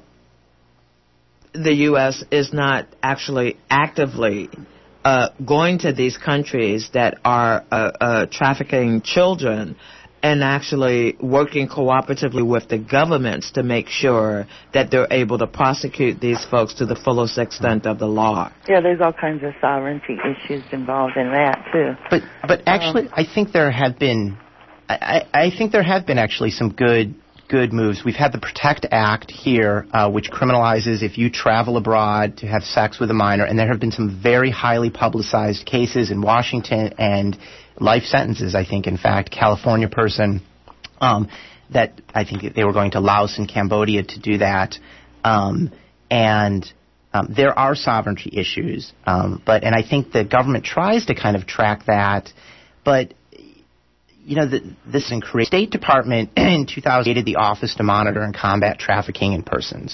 the U S is not actually actively uh, going to these countries that are uh, uh, trafficking children and actually working cooperatively with the governments to make sure that they're able to prosecute these folks to the fullest extent of the law. Yeah, there's all kinds of sovereignty issues involved in that, too. But but actually, um, I think there have been, I, I think there have been actually some good good moves. We've had the PROTECT Act here, uh, which criminalizes if you travel abroad to have sex with a minor, and there have been some very highly publicized cases in Washington and life sentences, I think, in fact, California person um, that I think they were going to Laos and Cambodia to do that. Um, and um, there are sovereignty issues, um, but and I think the government tries to kind of track that, but you know, the, this in Korea. State Department in two thousand created the Office to Monitor and Combat Trafficking in Persons.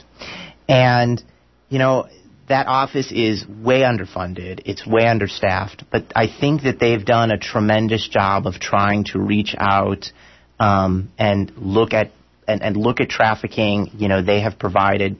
And, you know, that office is way underfunded. It's way understaffed. But I think that they've done a tremendous job of trying to reach out um, and look at and, and look at trafficking. You know, they have provided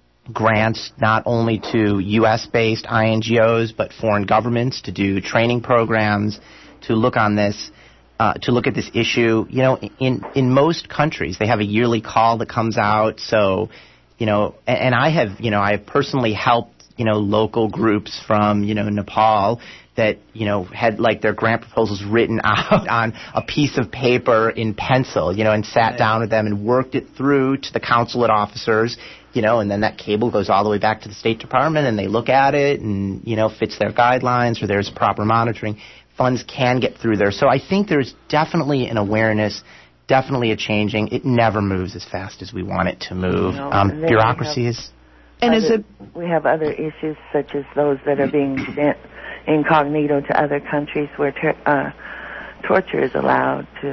grants not only to U S-based I N G Os but foreign governments to do training programs to look on this. Uh, to look at this issue. You know, in, in most countries, they have a yearly call that comes out. So, you know, and, and I have, you know, I have personally helped, you know, local groups from, you know, Nepal that, you know, had like their grant proposals written out on a piece of paper in pencil, you know, and sat right. down with them and worked it through to the consulate officers, you know, and then that cable goes all the way back to the State Department and they look at it and, you know, fits their guidelines or there's proper monitoring. Funds can get through there. So I think there's definitely an awareness, definitely a changing. It never moves as fast as we want it to move. No, um, bureaucracy is... And other, is it... We have other issues such as those that are being sent incognito to other countries where ter- uh, torture is allowed to,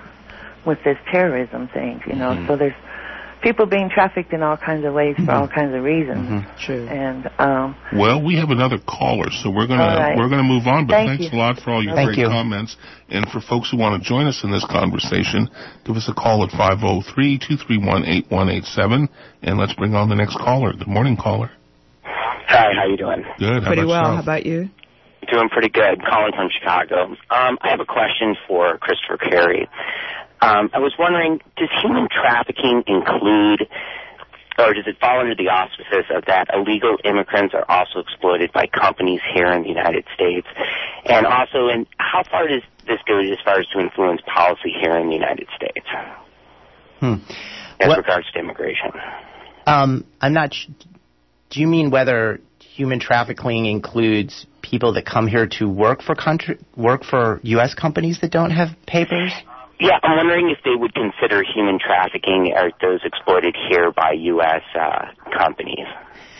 with this terrorism thing, you know. Mm-hmm. So there's people being trafficked in all kinds of ways for mm-hmm. all kinds of reasons. Mm-hmm. True. And um, well, we have another caller, so we're gonna right. we're gonna move on. But Thank thanks you. a lot for all your Thank great you. comments. And for folks who want to join us in this conversation, give us a call at five oh three, two three one, eight one eight seven, and let's bring on the next caller. Good morning, caller. Hi, how you doing? Good. How pretty about well. yourself? How about you? Doing pretty good. Calling from Chicago. Um, I have a question for Christopher Carey. Um, I was wondering, does human trafficking include, or does it fall under the auspices of that illegal immigrants are also exploited by companies here in the United States? And also, in how far does this go as far as to influence policy here in the United States hmm. as well, regards to immigration? Um, I'm not... Sh- do you mean whether human trafficking includes people that come here to work for country, work for U S companies that don't have papers? Yeah, I'm wondering if they would consider human trafficking as those exploited here by U S uh, companies.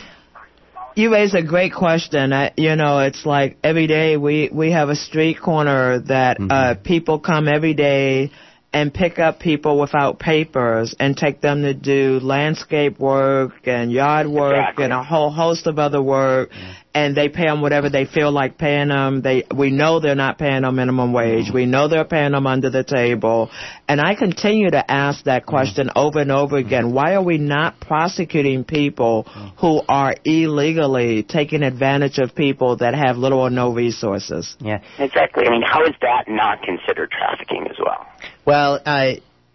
You raise a great question. I, you know, it's like every day we, we have a street corner that mm-hmm. uh, people come every day and pick up people without papers and take them to do landscape work and yard work exactly. and a whole host of other work. Mm-hmm. And they pay them whatever they feel like paying them. They, we know they're not paying them minimum wage. Mm-hmm. We know they're paying them under the table. And I continue to ask that question mm-hmm. over and over again. Mm-hmm. Why are we not prosecuting people who are illegally taking advantage of people that have little or no resources? Yeah, exactly. I mean, how is that not considered trafficking as well? Well, uh,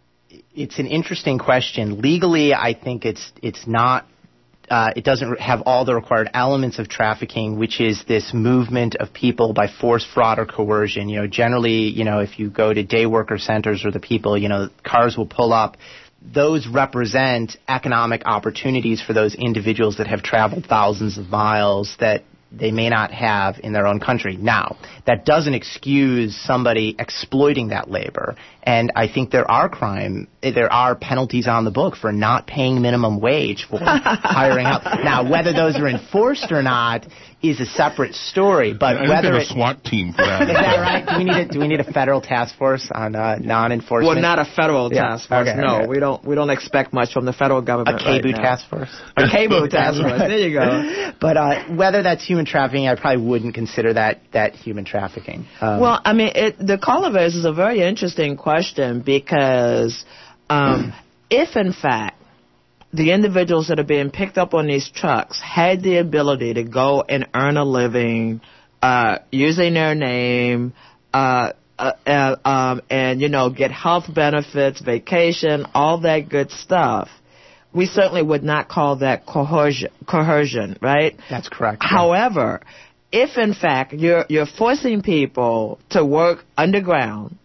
it's an interesting question. Legally, I think it's it's not. Uh, it doesn't have all the required elements of trafficking, which is this movement of people by force, fraud, or coercion. You know, generally, you know, if you go to day worker centers or the people, you know, cars will pull up. Those represent economic opportunities for those individuals that have traveled thousands of miles that they may not have in their own country. Now, that doesn't excuse somebody exploiting that labor. And I think there are crime, there are penalties on the book for not paying minimum wage for hiring out. Now, whether those are enforced or not is a separate story. But I whether think a SWAT team for that. Is that right? Do we need a, do we need a federal task force on uh, non-enforcement? Well, not a federal yeah. task force. Okay, no, okay. we don't. We don't expect much from the federal government. A K B U right task force. A K B U task force. There you go. But uh, whether that's human trafficking, I probably wouldn't consider that that human trafficking. Um, well, I mean, it, the caller raises a very interesting question because um, if, in fact, the individuals that are being picked up on these trucks had the ability to go and earn a living uh, using their name, uh, uh, uh, um, and, you know, get health benefits, vacation, all that good stuff, we certainly would not call that coercion, coercion, right? That's correct. Yeah. However, if, in fact, you're you're forcing people to work underground,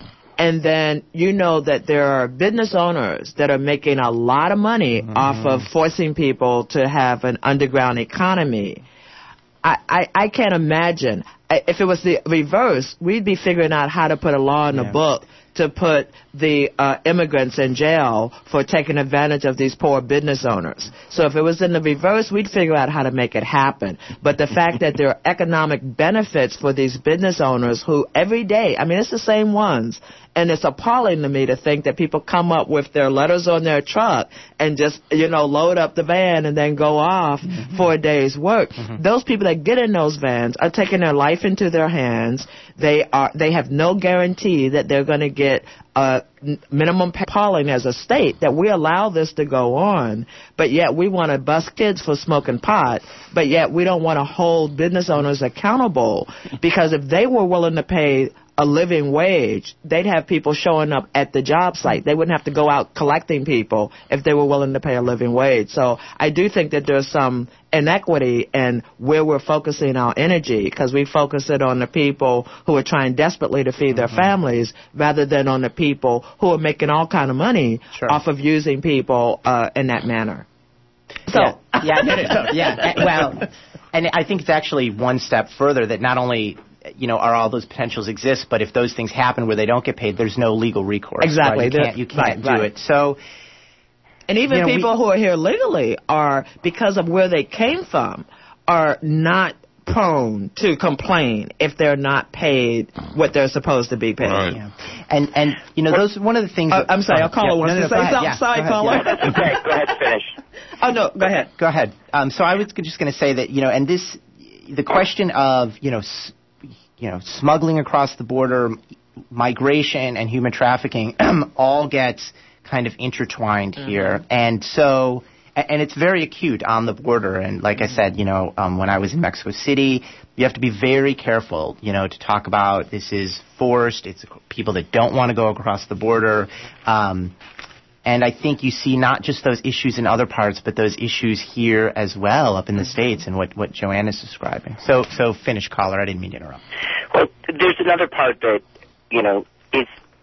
and then you know that there are business owners that are making a lot of money mm-hmm. off of forcing people to have an underground economy, I, I, I can't imagine. If it was the reverse, we'd be figuring out how to put a law in the yeah. book to put the uh, immigrants in jail for taking advantage of these poor business owners. So if it was in the reverse, we'd figure out how to make it happen. But the fact that there are economic benefits for these business owners who every day, I mean, it's the same ones, and it's appalling to me to think that people come up with their letters on their truck and just, you know, load up the van and then go off mm-hmm. for a day's work. Mm-hmm. Those people that get in those vans are taking their life into their hands. They are, they have no guarantee that they're going to get uh, minimum pay. Appalling as a state that we allow this to go on, but yet we want to bust kids for smoking pot, but yet we don't want to hold business owners accountable, because if they were willing to pay a living wage, they'd have people showing up at the job site. They wouldn't have to go out collecting people if they were willing to pay a living wage. So I do think that there's some inequity in where we're focusing our energy, because we focus it on the people who are trying desperately to feed their mm-hmm. families rather than on the people who are making all kind of money sure. off of using people uh, in that manner. So, yeah, yeah, no, no, so, yeah. Well, and I think it's actually one step further that not only, you know, are all those potentials exist, but if those things happen where they don't get paid, there's no legal recourse. Exactly. Right? You can't, you can't right, do right. it. So, and even you know, people we, who are here legally are, because of where they came from, are not prone to complain if they're not paid what they're supposed to be paid. Right. Yeah. And, and, you know, those one of the things... Uh, I'm sorry, oh, I'll call yeah, her once no, no, to say something. Yeah, sorry, caller. Okay, go ahead, finish. Oh, no, go ahead. Go ahead. Um, so I was just going to say that, you know, and this, the question of, you know, s- you know, smuggling across the border, migration, and human trafficking all gets kind of intertwined mm-hmm. here. And so... And it's very acute on the border. And like I said, you know, um, when I was in Mexico City, you have to be very careful, you know, to talk about this is forced. It's people that don't want to go across the border. Um, and I think you see not just those issues in other parts, but those issues here as well up in the States, and what, what Joanne is describing. So, so finish, caller. I didn't mean to interrupt. Well, there's another part that, you know, is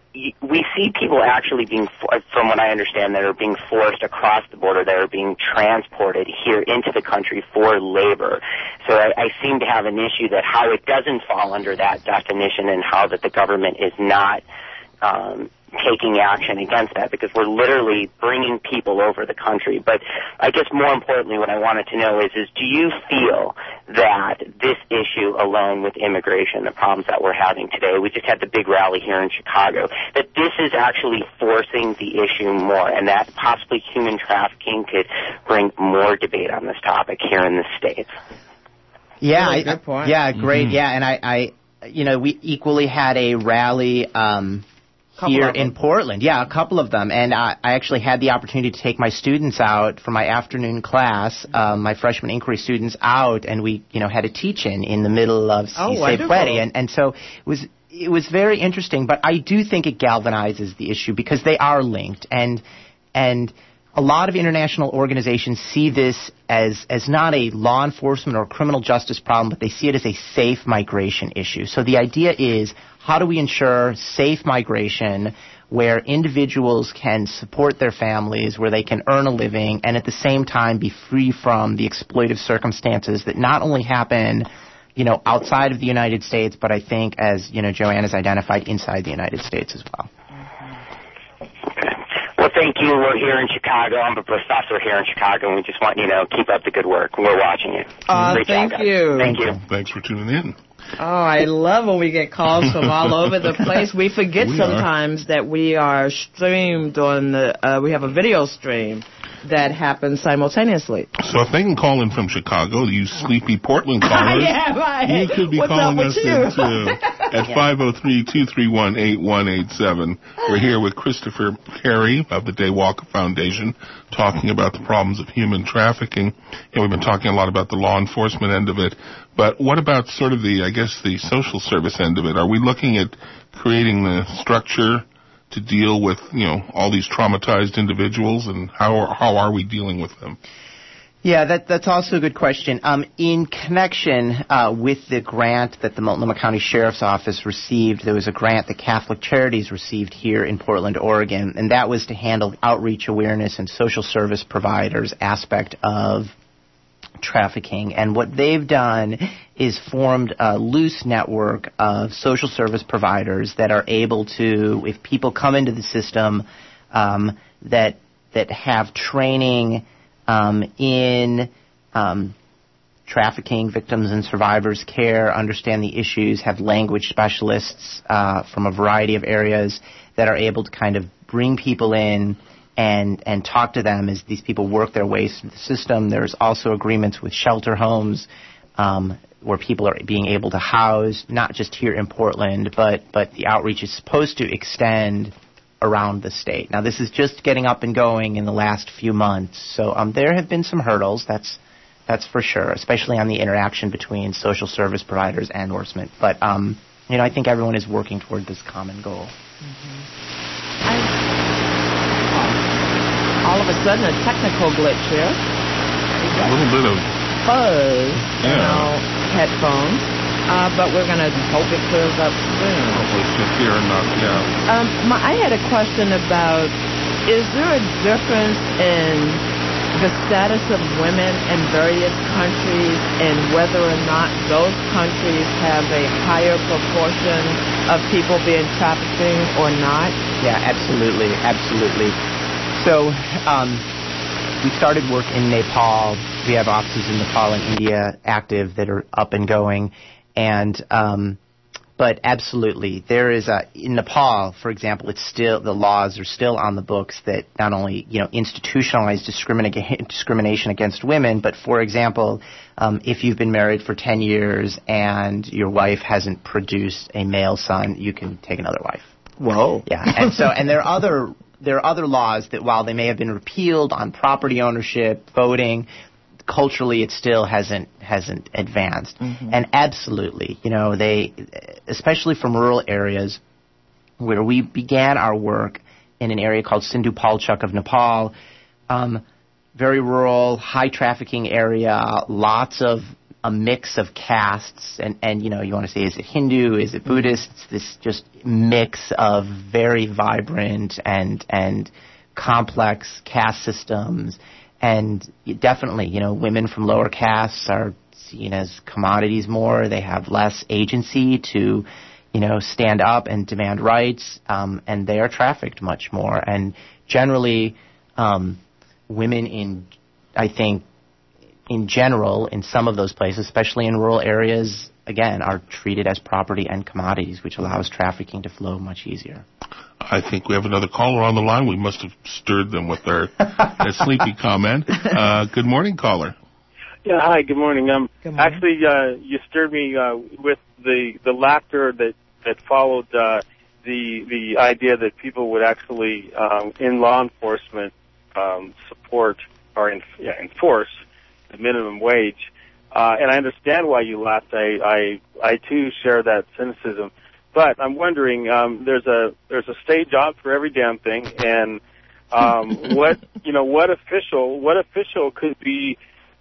we see people actually being, from what I understand, that are being forced across the border, that are being transported here into the country for labor. So I, I seem to have an issue that how it doesn't fall under that definition and how that the government is not um, taking action against that, because we're literally bringing people over the country. But I guess more importantly, what I wanted to know is, is do you feel that this issue alone with immigration, the problems that we're having today, we just had the big rally here in Chicago, that this is actually forcing the issue more, and that possibly human trafficking could bring more debate on this topic here in the States? Yeah, really I, good point. yeah, great. Mm-hmm. Yeah, and I, I, you know, we equally had a rally um, here in Portland. Yeah, a couple of them. And I, I actually had the opportunity to take my students out for my afternoon class, um, my freshman inquiry students out, and we, you know, had a teach-in in the middle of Oh, C. wonderful. Puede. And, and so it was, it was very interesting, but I do think it galvanizes the issue because they are linked. And, and a lot of international organizations see this as, as not a law enforcement or criminal justice problem, but they see it as a safe migration issue. So the idea is, how do we ensure safe migration where individuals can support their families, where they can earn a living, and at the same time be free from the exploitive circumstances that not only happen, you know, outside of the United States, but I think, as, you know, Joanne has identified, inside the United States as well. Okay. Well, thank you. We're here in Chicago. I'm a professor here in Chicago, and we just want you to know, keep up the good work. We're watching you. Uh, Great thank job, guys. you. Thank you. Thanks for tuning in. Oh, I love when we get calls from all over the place. We forget We sometimes that we are streamed on the, uh, we have a video stream that happens simultaneously. So if they can call in from Chicago, you sleepy Portland callers, Yeah, right. you could be What's calling up us with in you? too at five oh three, two three one, eight one eight seven. We're here with Christopher Carey of the Daywalker Foundation talking about the problems of human trafficking, and we've been talking a lot about the law enforcement end of it. But what about sort of the, I guess, the social service end of it? Are we looking at creating the structure to deal with, you know, all these traumatized individuals, and how are, how are we dealing with them? Yeah, that, that's also a good question. Um, in connection uh, with the grant that the Multnomah County Sheriff's Office received, there was a grant that Catholic Charities received here in Portland, Oregon, and that was to handle outreach awareness and social service providers aspect of trafficking. And what they've done is formed a loose network of social service providers that are able to, if people come into the system, um, that that have training um, in um, trafficking victims and survivors care, understand the issues, have language specialists uh, from a variety of areas that are able to kind of bring people in and and talk to them as these people work their way through the system. There's also agreements with shelter homes um, where people are being able to house, not just here in Portland, but, but the outreach is supposed to extend around the state. Now, this is just getting up and going in the last few months, so um, there have been some hurdles, that's that's for sure, especially on the interaction between social service providers and enforcement. But, um, you know, I think everyone is working toward this common goal. Mm-hmm. I- All of a sudden, a technical glitch here. A little bit of Buzz in Yeah. our headphones, uh, but we're going to hope it clears up soon. hopefully it's just here and not, yeah. Um, my, I had a question about, is there a difference in the status of women in various countries and whether or not those countries have a higher proportion of people being trafficking or not? Yeah, absolutely, absolutely. So um, we started work in Nepal. We have offices in Nepal and India active that are up and going. And um, but absolutely, there is a in Nepal, for example, it's still the laws are still on the books that not only you know institutionalize discrimin- discrimination against women, but for example, um, if you've been married for ten years and your wife hasn't produced a male son, you can take another wife. Whoa. Yeah, and so and there are other. There are other laws that, while they may have been repealed on property ownership, voting, culturally it still hasn't hasn't advanced. Mm-hmm. And absolutely, you know, they, especially from rural areas, where we began our work in an area called Sindhu Palchak of Nepal, um, very rural, high trafficking area, lots of a mix of castes, and, and you know, you want to say, is it Hindu, is it Buddhist? It's this just mix of very vibrant and and complex caste systems, and definitely, you know, women from lower castes are seen as commodities more. They have less agency to, you know, stand up and demand rights, um, and they are trafficked much more. And generally, um, women in, I think, in general, in some of those places, especially in rural areas, again, are treated as property and commodities, which allows trafficking to flow much easier. I think we have another caller on the line. We must have stirred them with their, their sleepy comment. Uh, good morning, caller. Yeah, hi, good morning. Um, good morning. Actually, uh, you stirred me uh, with the, the laughter that, that followed uh, the the idea that people would actually, um, in law enforcement, um, support or in, yeah, enforce the minimum wage. Uh, and I understand why you laughed. I, I, I too share that cynicism. But I'm wondering, um, there's a there's a state job for every damn thing, and um, what you know, what official what official could be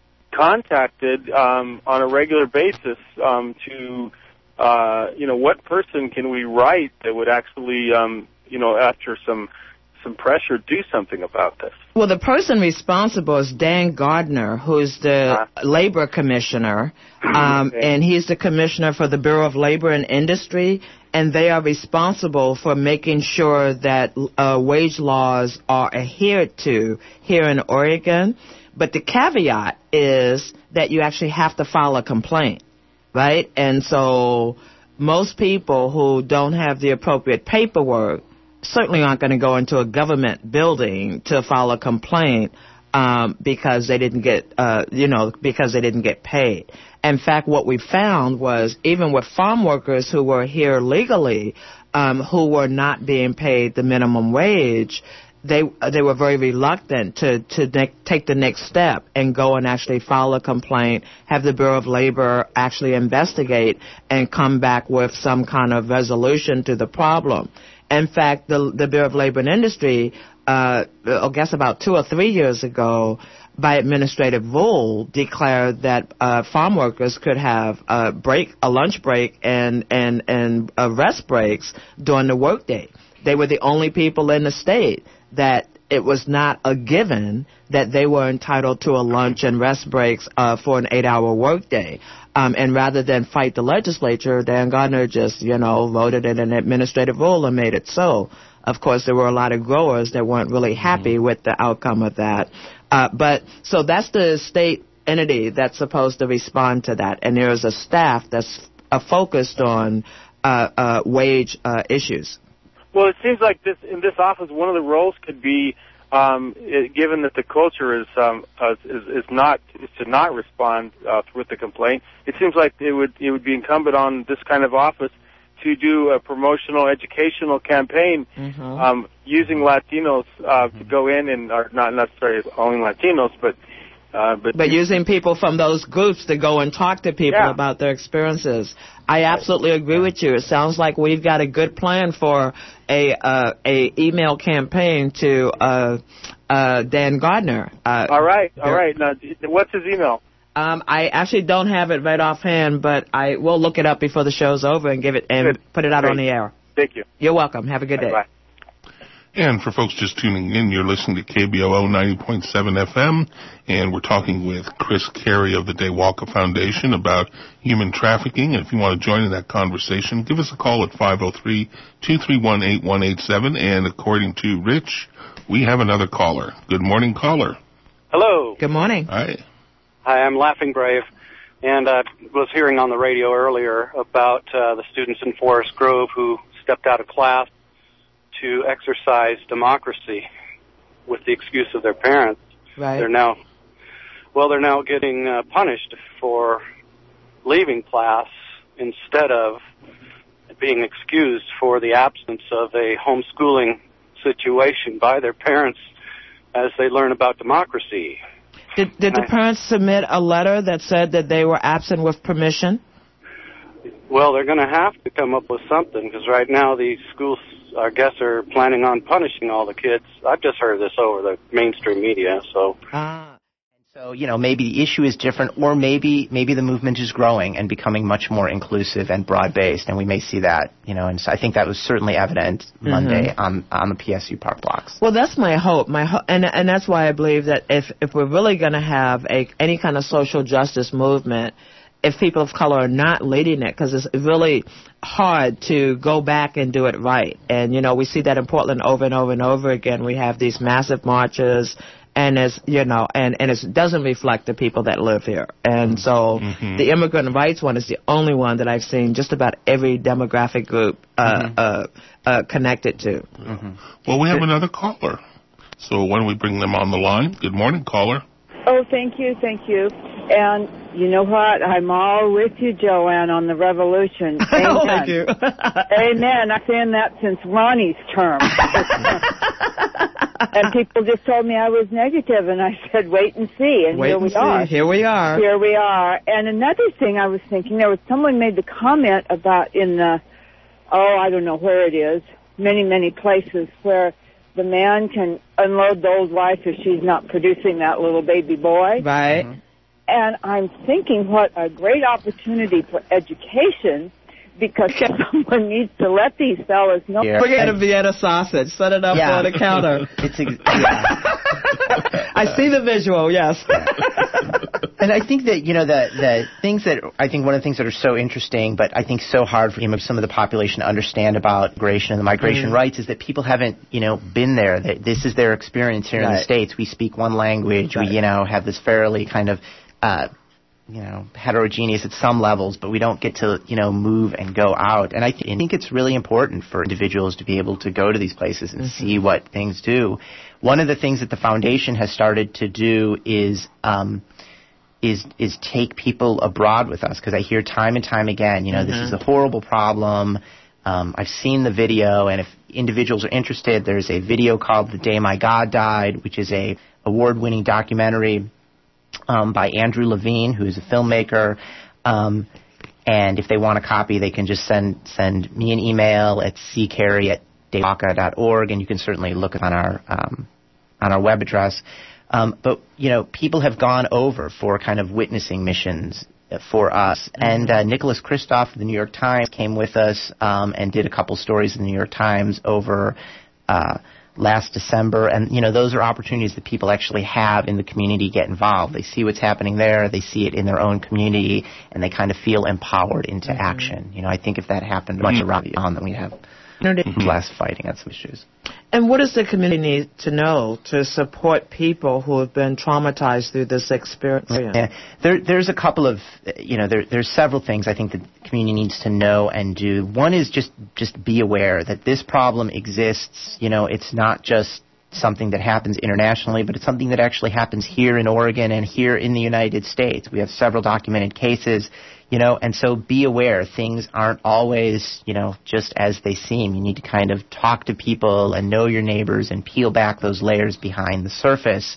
contacted um, on a regular basis um, to, uh, you know, what person can we write that would actually, um, you know, after some some pressure, do something about this? Well, the person responsible is Dan Gardner, who's the uh, labor commissioner, um, okay. and he's the commissioner for the Bureau of Labor and Industry, and they are responsible for making sure that uh, wage laws are adhered to here in Oregon. But the caveat is that you actually have to file a complaint, right? And so most people who don't have the appropriate paperwork certainly aren't going to go into a government building to file a complaint um, because they didn't get, uh, you know, because they didn't get paid. In fact, what we found was even with farm workers who were here legally, um, who were not being paid the minimum wage, they they were very reluctant to to ne- take the next step and go and actually file a complaint, have the Bureau of Labor actually investigate and come back with some kind of resolution to the problem. In fact, the the Bureau of Labor and Industry, uh, I guess about two or three years ago, by administrative rule, declared that uh, farm workers could have a break, a lunch break, and and and uh, rest breaks during the workday. They were the only people in the state that it was not a given that they were entitled to a lunch and rest breaks uh, for an eight-hour workday. Um, and rather than fight the legislature, Dan Gardner just, you know, voted in an administrative rule and made it so. Of course, there were a lot of growers that weren't really happy mm-hmm. with the outcome of that. Uh, but so that's the state entity that's supposed to respond to that. And there is a staff that's uh, focused on uh, uh, wage uh, issues. Well, it seems like this in this office, one of the roles could be, um, it, given that the culture is, um, uh, is is not is to not respond uh, with the complaint. It seems like it would it would be incumbent on this kind of office to do a promotional, educational campaign mm-hmm. um, using Latinos uh, to go in and, or not necessarily only Latinos, but uh, but but using people from those groups to go and talk to people yeah. about their experiences. I absolutely agree with you. It sounds like we've got a good plan for a uh, a email campaign to uh, uh, Dan Gardner. Uh, all right, all right. Now, what's his email? Um, I actually don't have it right offhand, but I will look it up before the show's over and give it and good. put it out Great. on the air. Thank you. You're welcome. Have a good day. Bye. And for folks just tuning in, you're listening to K B O O ninety point seven F M, and we're talking with Chris Carey of the Daywalker Foundation about human trafficking. And if you want to join in that conversation, give us a call at five oh three, two three one, eight one eight seven. And according to Rich, we have another caller. Good morning, caller. Hello. Good morning. Hi. Hi, I'm Laughing Brave, and I uh, was hearing on the radio earlier about uh, the students in Forest Grove who stepped out of class to exercise democracy with the excuse of their parents. Right. They're now, well, they're now getting uh, punished for leaving class instead of being excused for the absence of a homeschooling situation by their parents as they learn about democracy. Did, did the parents submit a letter that said that they were absent with permission? Well, they're going to have to come up with something, because right now the schools, I guess, are planning on punishing all the kids. I've just heard this over the mainstream media, so... Ah. So, you know, maybe the issue is different, or maybe maybe the movement is growing and becoming much more inclusive and broad-based, and we may see that, you know, and so I think that was certainly evident mm-hmm. Monday on on the P S U park blocks. Well, that's my hope, my ho- and and that's why I believe that if, if we're really going to have a any kind of social justice movement, if people of color are not leading it, because it's really hard to go back and do it right. And, you know, we see that in Portland over and over and over again. We have these massive marches, and it's, you know, and, and it doesn't reflect the people that live here. And so mm-hmm. the immigrant rights one is the only one that I've seen just about every demographic group uh, mm-hmm. uh, uh, connected to. Mm-hmm. Well, we have another caller. So why don't we bring them on the line? Good morning, caller. Oh, thank you, thank you. And you know what? I'm all with you, Joanne, on the revolution. Amen. Oh, thank you. Amen. I've been that since Ronnie's term. And people just told me I was negative, and I said, wait and see. And wait here we and are. See. Here we are. Here we are. And another thing I was thinking, there was someone made the comment about in the, oh, I don't know where it is, many, many places where the man can unload the old wife if she's not producing that little baby boy. Right. Mm-hmm. And I'm thinking what a great opportunity for education, because someone needs to let these fellas know. Yeah. Forget a Vienna sausage. Set it up yeah. on the counter. It's ex- yeah. I see the visual, yes. Yeah. And I think that, you know, the the things that, I think one of the things that are so interesting, but I think so hard for, you know, some of the population to understand about migration and the migration mm. rights is that people haven't, you know, been there. That this is their experience here right. in the States. We speak one language. Right. We, you know, have this fairly kind of, uh, you know, heterogeneous at some levels, but we don't get to, you know, move and go out. And I, th- I think it's really important for individuals to be able to go to these places and mm-hmm. see what things do. One of the things that the foundation has started to do is, um, is is take people abroad with us, because I hear time and time again, you know, mm-hmm. this is a horrible problem. Um, I've seen the video, and if individuals are interested, there's a video called The Day My God Died, which is a award-winning documentary um, by Andrew Levine, who is a filmmaker. Um, and if they want a copy, they can just send send me an email at c carey at daywaka dot org, and you can certainly look on our um, on our web address. Um, but, you know, people have gone over for kind of witnessing missions for us. Mm-hmm. And uh, Nicholas Kristof of the New York Times came with us um, and did a couple stories in the New York Times over uh, last December. And, you know, those are opportunities that people actually have in the community get involved. They see what's happening there. They see it in their own community, and they kind of feel empowered into mm-hmm. action. You know, I think if that happened much mm-hmm. around beyond, then we'd have mm-hmm. less fighting on some issues. And what does the community need to know to support people who have been traumatized through this experience? Yeah. There, there's a couple of, you know, there, there's several things I think the community needs to know and do. One is just, just be aware that this problem exists. You know, it's not just something that happens internationally, but it's something that actually happens here in Oregon and here in the United States. We have several documented cases. You know, and so be aware. Things aren't always, you know, just as they seem. You need to kind of talk to people and know your neighbors and peel back those layers behind the surface.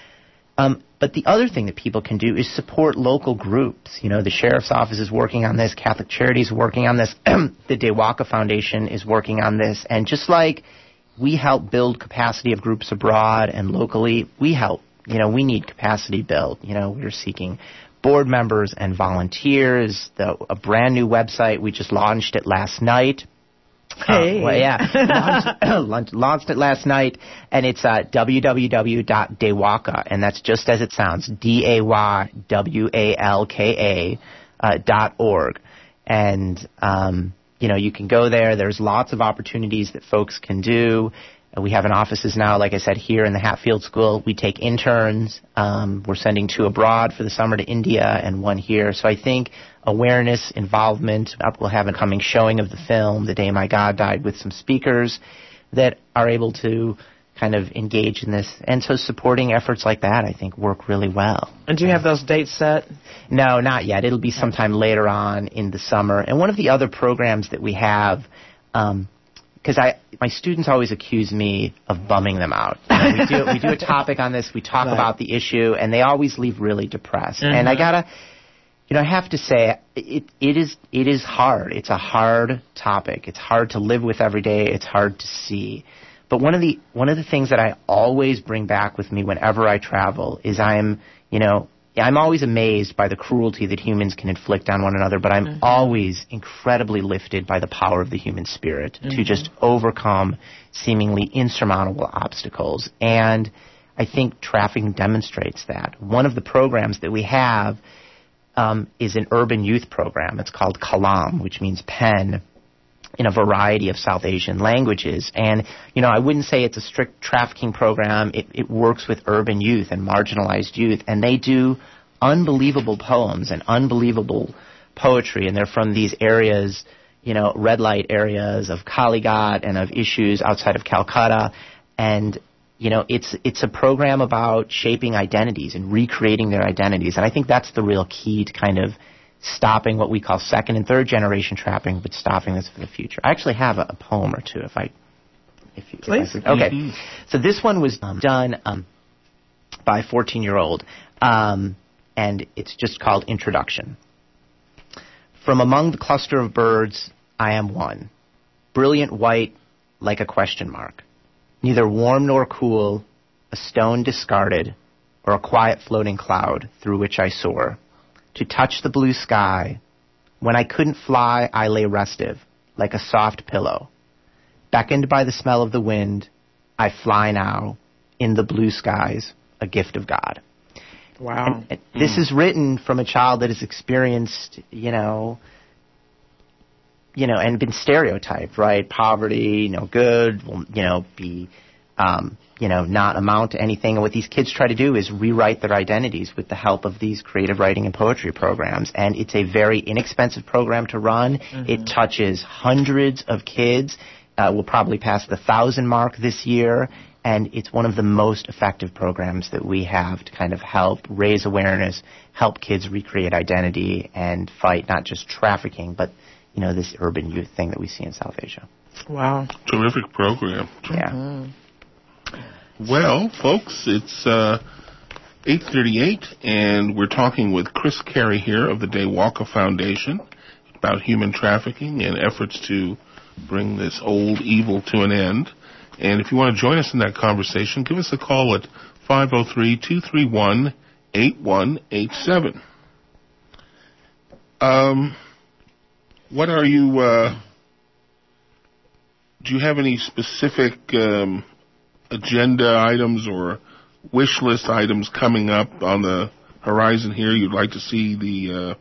Um, but the other thing that people can do is support local groups. You know, the Sheriff's Office is working on this. Catholic Charities is working on this. The Daywaka Foundation is working on this. And just like we help build capacity of groups abroad and locally, we help. You know, we need capacity built. You know, we're seeking board members and volunteers, the, a brand new website. We just launched it last night. Hey. Uh, well, yeah, launched, launched it last night, and it's uh, w w w dot daywaka, and that's just as it sounds, D A Y W A L K A uh, dot org. And, um, you know, you can go there. There's lots of opportunities that folks can do. We have an offices now, like I said, here in the Hatfield School. We take interns. Um, we're sending two abroad for the summer to India and one here. So I think awareness, involvement. We'll have a coming showing of the film, The Day My God Died, with some speakers that are able to kind of engage in this. And so supporting efforts like that, I think, work really well. And do you have those dates set? No, not yet. It'll be sometime later on in the summer. And one of the other programs that we have, um, because I, my students always accuse me of bumming them out. You know, we do we do a topic on this, we talk right. about the issue, and they always leave really depressed. Mm-hmm. And I gotta, you know, I have to say, it it is it is hard. It's a hard topic. It's hard to live with every day. It's hard to see. but one of the one of the things that I always bring back with me whenever I travel is I'm, you know, I'm always amazed by the cruelty that humans can inflict on one another, but I'm mm-hmm. always incredibly lifted by the power of the human spirit mm-hmm. to just overcome seemingly insurmountable obstacles. And I think trafficking demonstrates that. One of the programs that we have um, is an urban youth program. It's called Kalam, which means pen, in a variety of South Asian languages. And, you know, I wouldn't say it's a strict trafficking program. It, it works with urban youth and marginalized youth, and they do unbelievable poems and unbelievable poetry, and they're from these areas, you know, red light areas of Kalighat and of issues outside of Calcutta. And, you know, it's it's a program about shaping identities and recreating their identities. And I think that's the real key to kind of stopping what we call second and third generation trafficking, but stopping this for the future. I actually have a, a poem or two, if I, if you, please. If I could. Okay, mm-hmm. So this one was um, done um, by a fourteen-year-old, um, and it's just called Introduction. From among the cluster of birds, I am one, brilliant white like a question mark, neither warm nor cool, a stone discarded, or a quiet floating cloud through which I soar. To touch the blue sky. When I couldn't fly, I lay restive, like a soft pillow. Beckoned by the smell of the wind, I fly now, in the blue skies, a gift of God. Wow. And, and mm. This is written from a child that has experienced, you know, you know, and been stereotyped, right? Poverty, no good, will, you know, be, um, you know, not amount to anything. And what these kids try to do is rewrite their identities with the help of these creative writing and poetry programs. And it's a very inexpensive program to run. Mm-hmm. It touches hundreds of kids. Uh, we'll probably pass the thousand mark this year. And it's one of the most effective programs that we have to kind of help raise awareness, help kids recreate identity, and fight not just trafficking, but, you know, this urban youth thing that we see in South Asia. Wow. Terrific program. Yeah. Mm-hmm. Well, folks, it's uh, eight thirty-eight, and we're talking with Chris Carey here of the Daywalker Foundation about human trafficking and efforts to bring this old evil to an end. And if you want to join us in that conversation, give us a call at five oh three, two three one, eight one eight seven. Um, what are you, uh, do you have any specific um, agenda items or wish list items coming up on the horizon here you'd like to see the, uh,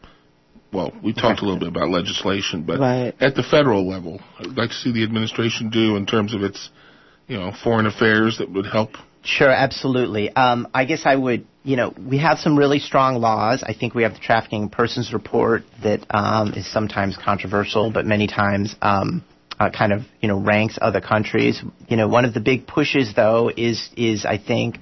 well, we talked a little bit about legislation, but right. At the federal level, I'd like to see the administration do in terms of its, you know, foreign affairs that would help? Sure, absolutely. Um, I guess I would, you know, we have some really strong laws. I think we have the Trafficking in Persons report that um, is sometimes controversial, but many times um, uh, kind of, you know, ranks other countries. You know, one of the big pushes, though, is, is I think,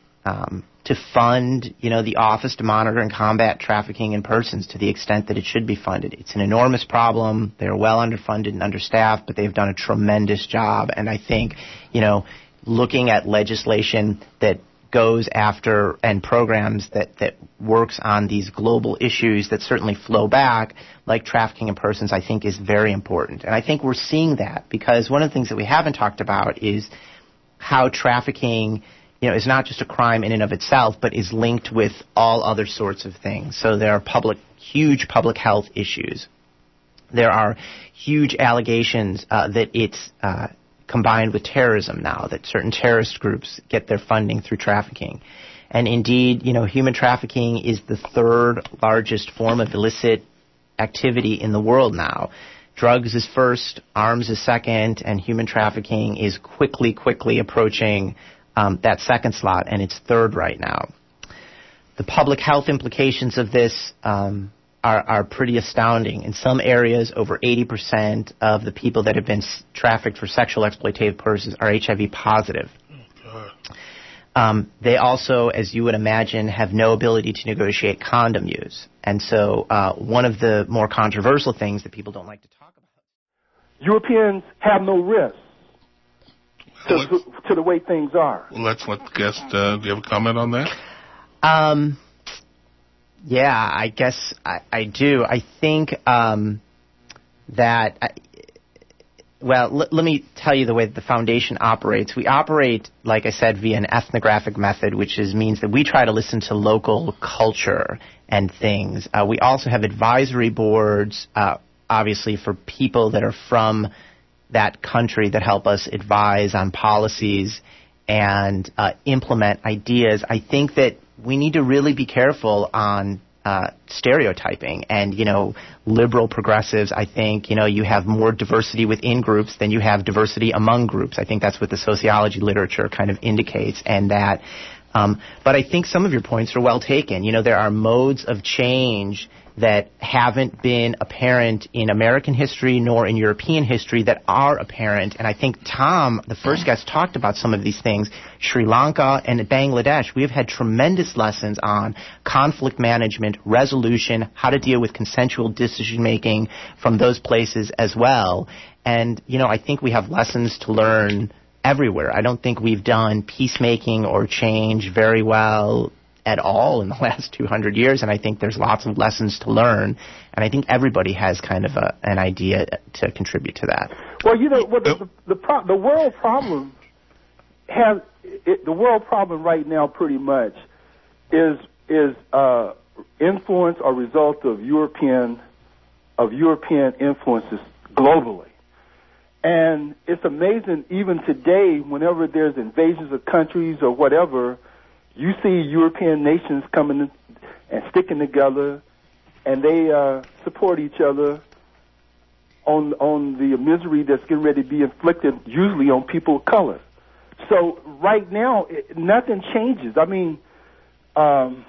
um, to fund, you know, the Office to Monitor and Combat Trafficking in Persons to the extent that it should be funded. It's an enormous problem. They're well underfunded and understaffed, but they've done a tremendous job. And I think, you know, looking at legislation that goes after and programs that, that works on these global issues that certainly flow back, like trafficking in persons, I think is very important. And I think we're seeing that because one of the things that we haven't talked about is how trafficking, you know, is not just a crime in and of itself, but is linked with all other sorts of things. So there are public, huge public health issues. There are huge allegations uh, that it's uh, combined with terrorism now, that certain terrorist groups get their funding through trafficking. And indeed, you know, human trafficking is the third largest form of illicit activity in the world now. Drugs is first, arms is second, and human trafficking is quickly, quickly approaching um, that second slot, and it's third right now. The public health implications of this um, are, are pretty astounding. In some areas, over eighty percent of the people that have been s- trafficked for sexual exploitative purposes are H I V positive. Oh, um, they also, as you would imagine, have no ability to negotiate condom use. And so uh, one of the more controversial things that people don't like to talk about. Europeans have no risk to, well, to, to the way things are. Well, let's let the guest, uh, do you have a comment on that? Um, yeah, I guess I, I do. I think um, that, I, well, l- let me tell you the way that the foundation operates. We operate, like I said, via an ethnographic method, which is, means that we try to listen to local culture and things. Uh, we also have advisory boards, uh, obviously, for people that are from that country that help us advise on policies and uh, implement ideas. I think that we need to really be careful on uh, stereotyping. And, you know, liberal progressives, I think, you know, you have more diversity within groups than you have diversity among groups. I think that's what the sociology literature kind of indicates. And that, um, but I think some of your points are well taken. You know, there are modes of change that haven't been apparent in American history nor in European history that are apparent. And I think Tom, the first guest, talked about some of these things. Sri Lanka and Bangladesh, we have had tremendous lessons on conflict management, resolution, how to deal with consensual decision-making from those places as well. And, you know, I think we have lessons to learn everywhere. I don't think we've done peacemaking or change very well at all in the last two hundred years, and I think there's lots of lessons to learn, and I think everybody has kind of a, an idea to contribute to that. Well, you know, well, the the, the, pro- the world problem has it, the world problem right now pretty much is is uh, influence or result of European of European influences globally, and it's amazing even today whenever there's invasions of countries or whatever. You see European nations coming and sticking together, and they uh, support each other on on the misery that's getting ready to be inflicted, usually on people of color. So right now, it, nothing changes. I mean, um,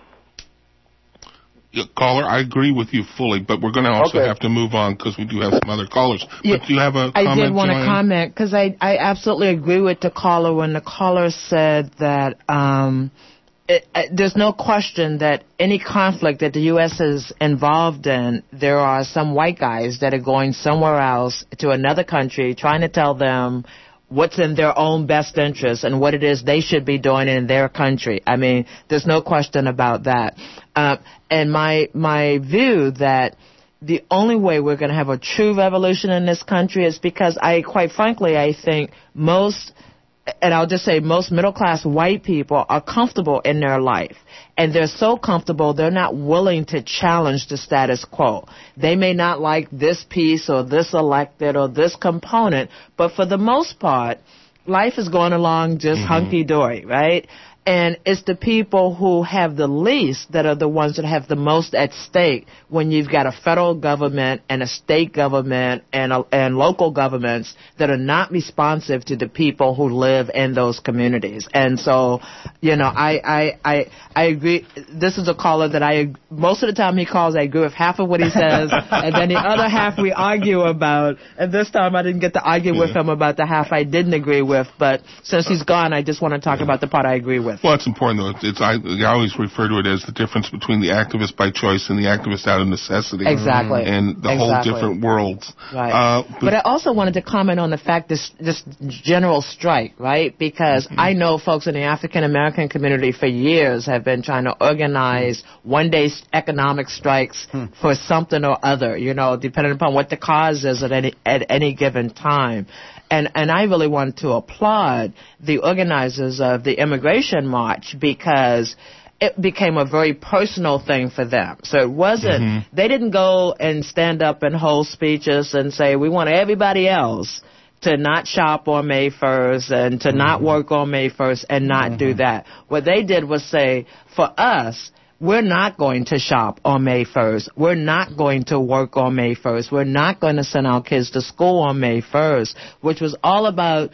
yeah, caller, I agree with you fully, but we're going to also okay. have to move on because we do have some other callers. Yeah, but do you have a I comment, did want Joanne? to comment because I, I absolutely agree with the caller when the caller said that um, it, it, there's no question that any conflict that the U S is involved in, there are some white guys that are going somewhere else to another country trying to tell them what's in their own best interest and what it is they should be doing in their country. I mean, there's no question about that. Uh, and my my view that the only way we're going to have a true revolution in this country is because I, quite frankly, I think most, and I'll just say most middle-class white people are comfortable in their life. And they're so comfortable, they're not willing to challenge the status quo. They may not like this piece or this elected or this component, but for the most part, life is going along just mm-hmm. hunky-dory, right? And it's the people who have the least that are the ones that have the most at stake when you've got a federal government and a state government and a, and local governments that are not responsive to the people who live in those communities. And so, you know, I I I, I agree. This is a caller that I most of the time he calls, I agree with half of what he says, and then the other half we argue about. And this time I didn't get to argue yeah. with him about the half I didn't agree with. But since he's gone, I just want to talk yeah. about the part I agree with. Well, it's important, though. It's, I, I always refer to it as the difference between the activist by choice and the activist out of necessity. Exactly. And the exactly. whole different worlds. Right. Uh, but, but I also wanted to comment on the fact this this general strike, right? Because mm-hmm. I know folks in the African American community for years have been trying to organize one-day economic strikes hmm. for something or other, you know, depending upon what the cause is at any at any given time. And and I really want to applaud the organizers of the immigration march because it became a very personal thing for them. So it wasn't, mm-hmm. they didn't go and stand up and hold speeches and say, we want everybody else to not shop on May first and to mm-hmm. not work on May first and not mm-hmm. do that. What they did was say, for us, we're not going to shop on May first. We're not going to work on May first. We're not going to send our kids to school on May first, which was all about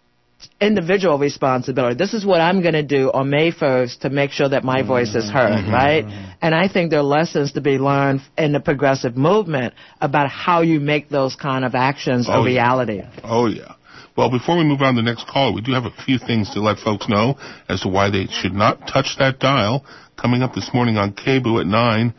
individual responsibility. This is what I'm going to do on May first to make sure that my voice is heard, mm-hmm. right? And I think there are lessons to be learned in the progressive movement about how you make those kind of actions oh, a reality. Yeah. Oh, yeah. Well, before we move on to the next caller, we do have a few things to let folks know as to why they should not touch that dial. Coming up this morning on K B O O at nine,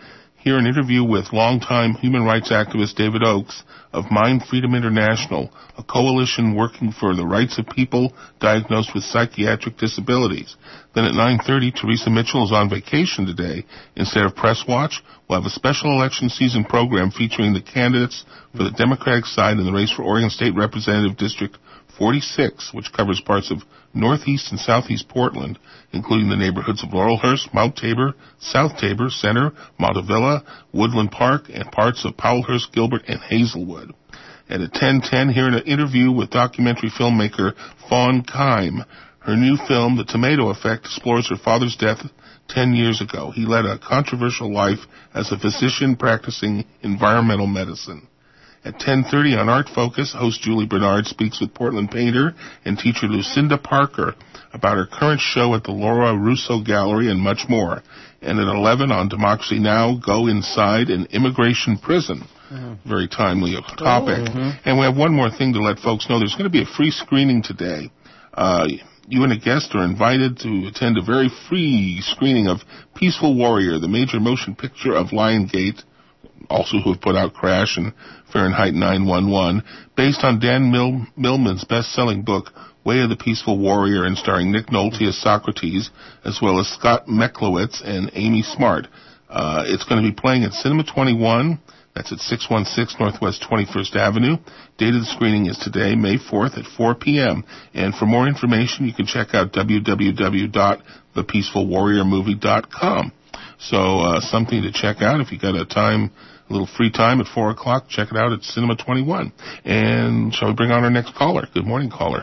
hear an interview with longtime human rights activist David Oakes of Mind Freedom International, a coalition working for the rights of people diagnosed with psychiatric disabilities. Then at nine thirty, Teresa Mitchell is on vacation today. Instead of Press Watch, we'll have a special election season program featuring the candidates for the Democratic side in the race for Oregon State Representative District forty-six, which covers parts of northeast and southeast Portland, including the neighborhoods of Laurelhurst, Mount Tabor, South Tabor, Center, Montavilla, Woodland Park, and parts of Powellhurst, Gilbert, and Hazelwood. And at ten ten, hear an interview with documentary filmmaker Fawn Kime. Her new film, The Tomato Effect, explores her father's death ten years ago. He led a controversial life as a physician practicing environmental medicine. At ten thirty on Art Focus, host Julie Bernard speaks with Portland painter and teacher Lucinda Parker about her current show at the Laura Russo Gallery and much more. And at eleven on Democracy Now!, Go Inside an Immigration Prison. Mm-hmm. Very timely topic. Mm-hmm. And we have one more thing to let folks know. There's going to be a free screening today. Uh, you and a guest are invited to attend a very free screening of Peaceful Warrior, the major motion picture of Lionsgate, also who have put out Crash and Fahrenheit nine one one, based on Dan Mil- Millman's best-selling book, Way of the Peaceful Warrior, and starring Nick Nolte as Socrates, as well as Scott Meklowitz and Amy Smart. Uh, it's going to be playing at Cinema twenty-one. That's at six one six Northwest twenty-first Avenue. Date of the screening is today, May fourth at four p.m. And for more information, you can check out w w w dot the peaceful warrior movie dot com. So uh, something to check out if you got a time, a little free time at four o'clock. Check it out at Cinema twenty-one. And shall we bring on our next caller? Good morning, caller.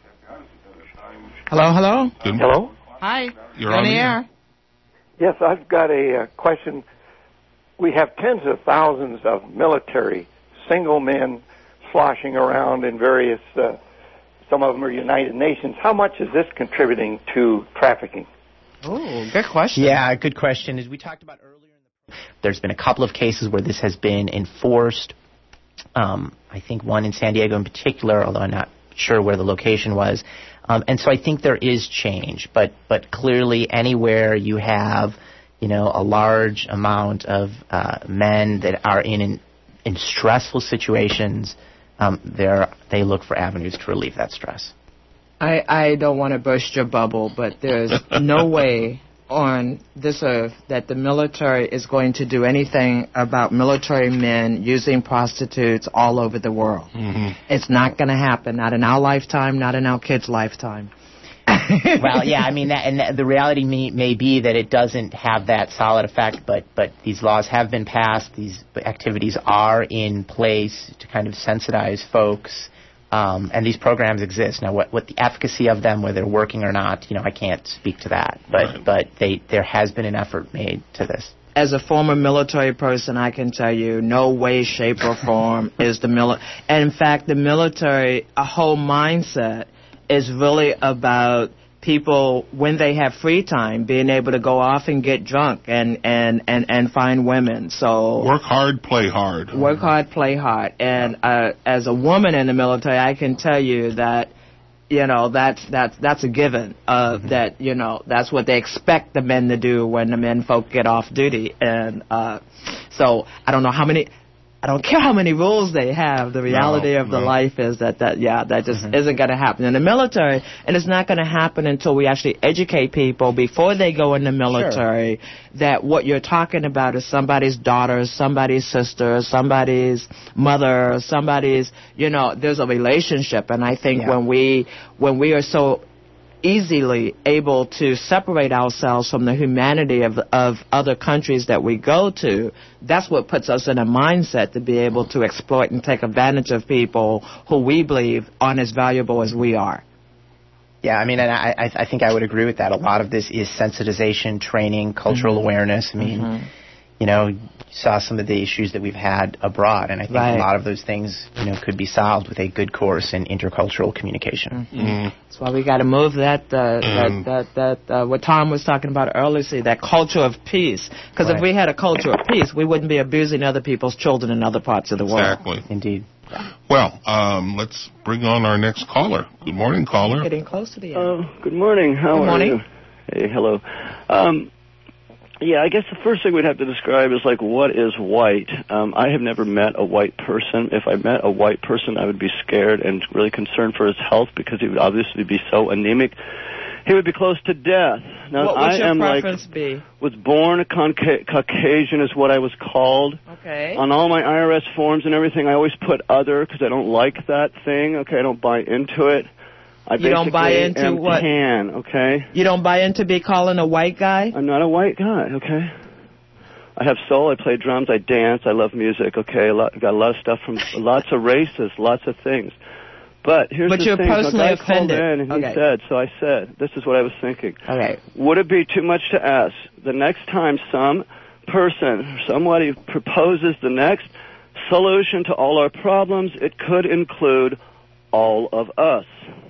Hello, hello. Good Hello. Hi. You're on the air. air. Yes, I've got a uh, question. We have tens of thousands of military single men sloshing around in various, uh, some of them are United Nations. How much is this contributing to trafficking? Oh, good question. Yeah, good question. As we talked about earlier, there's been a couple of cases where this has been enforced. Um, I think one in San Diego in particular, although I'm not sure where the location was. Um, and so I think there is change. But but clearly anywhere you have, you know, a large amount of uh, men that are in in, in stressful situations, um, they look for avenues to relieve that stress. I, I don't want to burst your bubble, but there's no way on this earth that the military is going to do anything about military men using prostitutes all over the world. Mm-hmm. It's not going to happen, not in our lifetime, not in our kids' lifetime. Well, yeah, I mean, that, and that, the reality may, may be that it doesn't have that solid effect, but, but these laws have been passed, these activities are in place to kind of sensitize folks. Um, and these programs exist. Now, what, what the efficacy of them, whether they're working or not, you know, I can't speak to that. But right. but they there has been an effort made to this. As a former military person, I can tell you, no way, shape, or form is the military. And in fact, the military, a whole mindset is really about people, when they have free time, being able to go off and get drunk and, and, and, and find women. So work hard, play hard. Work hard, play hard. And uh, as a woman in the military, I can tell you that, you know, that's that's that's a given. Uh, mm-hmm. That, you know, that's what they expect the men to do when the men folk get off duty. And uh, so I don't know how many. I don't care how many rules they have. The reality no, of the no. life is that, that yeah, that just mm-hmm. isn't going to happen in the military, and it's not going to happen until we actually educate people before they go in the military sure. that what you're talking about is somebody's daughter, somebody's sister, somebody's mother, somebody's, you know, there's a relationship, and I think yeah. when we when we are so easily able to separate ourselves from the humanity of of other countries that we go to, that's what puts us in a mindset to be able to exploit and take advantage of people who we believe aren't as valuable as we are. Yeah, I mean, and I, I think I would agree with that. A lot of this is sensitization, training, cultural mm-hmm. awareness. I mean, mm-hmm. you know, you saw some of the issues that we've had abroad, and I think right. a lot of those things, you know, could be solved with a good course in intercultural communication. Mm-hmm. Mm-hmm. That's why we got to move that, uh, mm. that, that, that, uh, what Tom was talking about earlier, see, that culture of peace. Because right. if we had a culture of peace, we wouldn't be abusing other people's children in other parts of the world. Exactly. Indeed. Yeah. Well, um, let's bring on our next caller. Good morning, caller. Getting close to the end. Uh, good morning. How good are morning. you? Hey, hello. Um, Yeah, I guess the first thing we'd have to describe is, like, what is white? Um, I have never met a white person. If I met a white person, I would be scared and really concerned for his health because he would obviously be so anemic. He would be close to death. Now, what would I your am preference like, be? was born a Cauca- Caucasian is what I was called. Okay. On all my I R S forms and everything, I always put other because I don't like that thing. Okay, I don't buy into it. I you don't buy into am what? tan, okay? You don't buy into be calling a white guy? I'm not a white guy, okay? I have soul, I play drums, I dance, I love music, okay? A lot, got a lot of stuff from lots of races, lots of things. But here's but the you're thing. personally the guy offended. called in and okay. he said, so I said, this is what I was thinking. Okay. Would it be too much to ask? The next time some person, somebody proposes the next solution to all our problems, it could include all of us.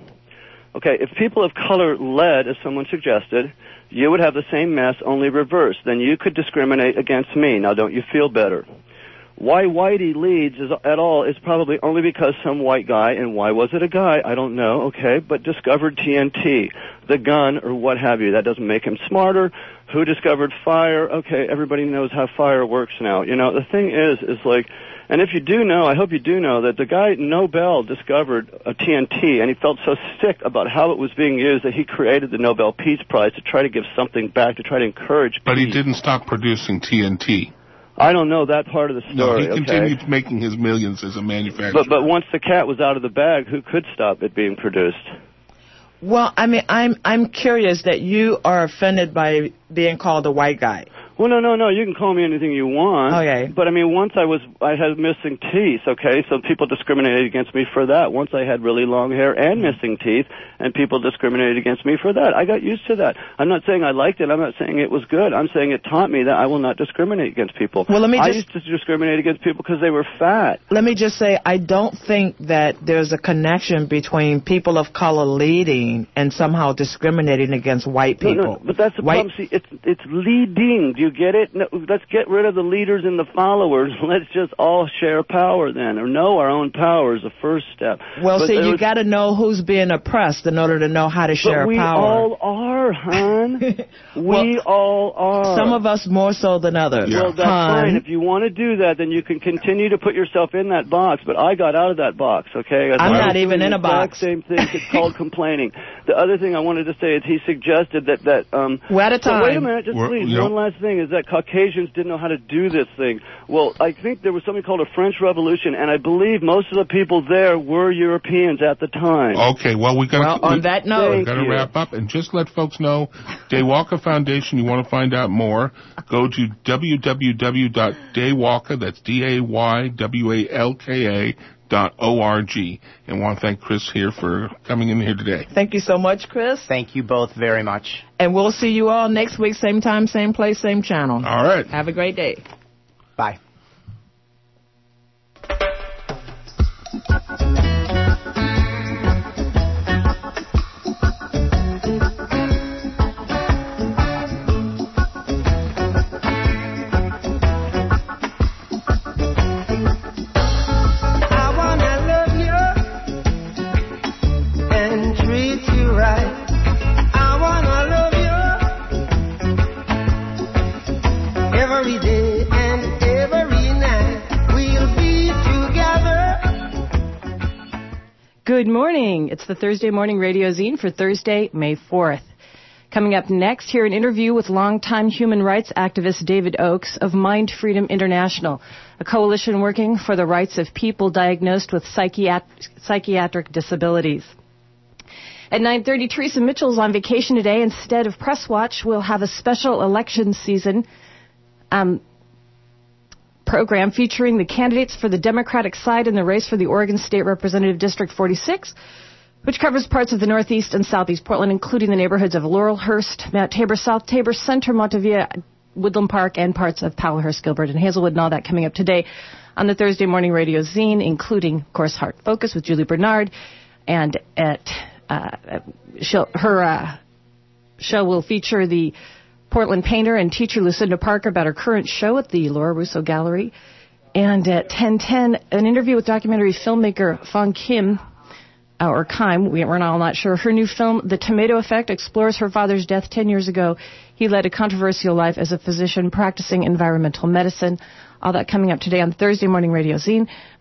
Okay, if people of color led, as someone suggested, you would have the same mess, only reversed. Then you could discriminate against me. Now, don't you feel better? Why Whitey leads is, at all is probably only because some white guy, and why was it a guy? I don't know, okay, but discovered T N T, the gun, or what have you. That doesn't make him smarter. Who discovered fire? Okay, everybody knows how fire works now. You know, the thing is, is like, and if you do know, I hope you do know, that the guy Nobel discovered a T N T, and he felt so sick about how it was being used that he created the Nobel Peace Prize to try to give something back, to try to encourage peace. But he didn't stop producing T N T. I don't know that part of the story. No, he okay? continued making his millions as a manufacturer. But but once the cat was out of the bag, who could stop it being produced? Well, I mean, I'm I'm curious that you are offended by being called a white guy. Well, no, no, no. You can call me anything you want. Okay. But I mean, once I was, I had missing teeth. Okay, so people discriminated against me for that. Once I had really long hair and missing teeth, and people discriminated against me for that. I got used to that. I'm not saying I liked it. I'm not saying it was good. I'm saying it taught me that I will not discriminate against people. Well, let me I just, used to discriminate against people because they were fat. Let me just say, I don't think that there's a connection between people of color leading and somehow discriminating against white people. No, no, but that's the white problem. See, it's it's leading. Do you get it? No, let's get rid of the leaders and the followers. Let's just all share power then, or know our own power is the first step. Well, but see, you was, got to know who's being oppressed in order to know how to share but we power. all are, hon. we well, all are. Some of us more so than others. Yeah. Well, that's hon. fine. If you want to do that, then you can continue to put yourself in that box. But I got out of that box, okay? I'm not even in a box. Same thing. It's called complaining. The other thing I wanted to say is he suggested that that um. We're at a time. So wait a minute, just We're, please. Yep. One last thing is that Caucasians didn't know how to do this thing. Well, I think there was something called a French Revolution, and I believe most of the people there were Europeans at the time. Okay, well, we got well, on we, that note, we got to wrap up and just let folks know. Daywalker Foundation. You want to find out more? Go to w w w dot daywalker. That's D A Y W A L K A. dot org, and want to thank Chris here for coming in here today. Thank you so much, Chris. Thank you both very much. And we'll see you all next week, same time, same place, same channel. All right. Have a great day. Bye. Good morning. It's the Thursday Morning Radio Zine for Thursday, May fourth. Coming up next, hear an interview with longtime human rights activist David Oakes of Mind Freedom International, a coalition working for the rights of people diagnosed with psychiat- psychiatric disabilities. At nine thirty, Teresa Mitchell's on vacation today. Instead of Press Watch, we'll have a special election season um, program featuring the candidates for the Democratic side in the race for the Oregon State Representative District forty-six, which covers parts of the northeast and southeast Portland, including the neighborhoods of Laurelhurst, Mount Tabor, South Tabor, Center, Montevilla, Woodland Park, and parts of Powellhurst, Gilbert, and Hazelwood, and all that coming up today on the Thursday Morning Radio Zine, including, of course, Heart Focus with Julie Bernard, and at uh, she'll, her uh, show will feature the Portland painter and teacher Lucinda Parker about her current show at the Laura Russo Gallery. And at ten ten, an interview with documentary filmmaker Fong Kim uh, or Keim, we, we're all not sure. Her new film, The Tomato Effect, explores her father's death ten years ago. He led a controversial life as a physician practicing environmental medicine. All that coming up today on Thursday Morning Radio Zine.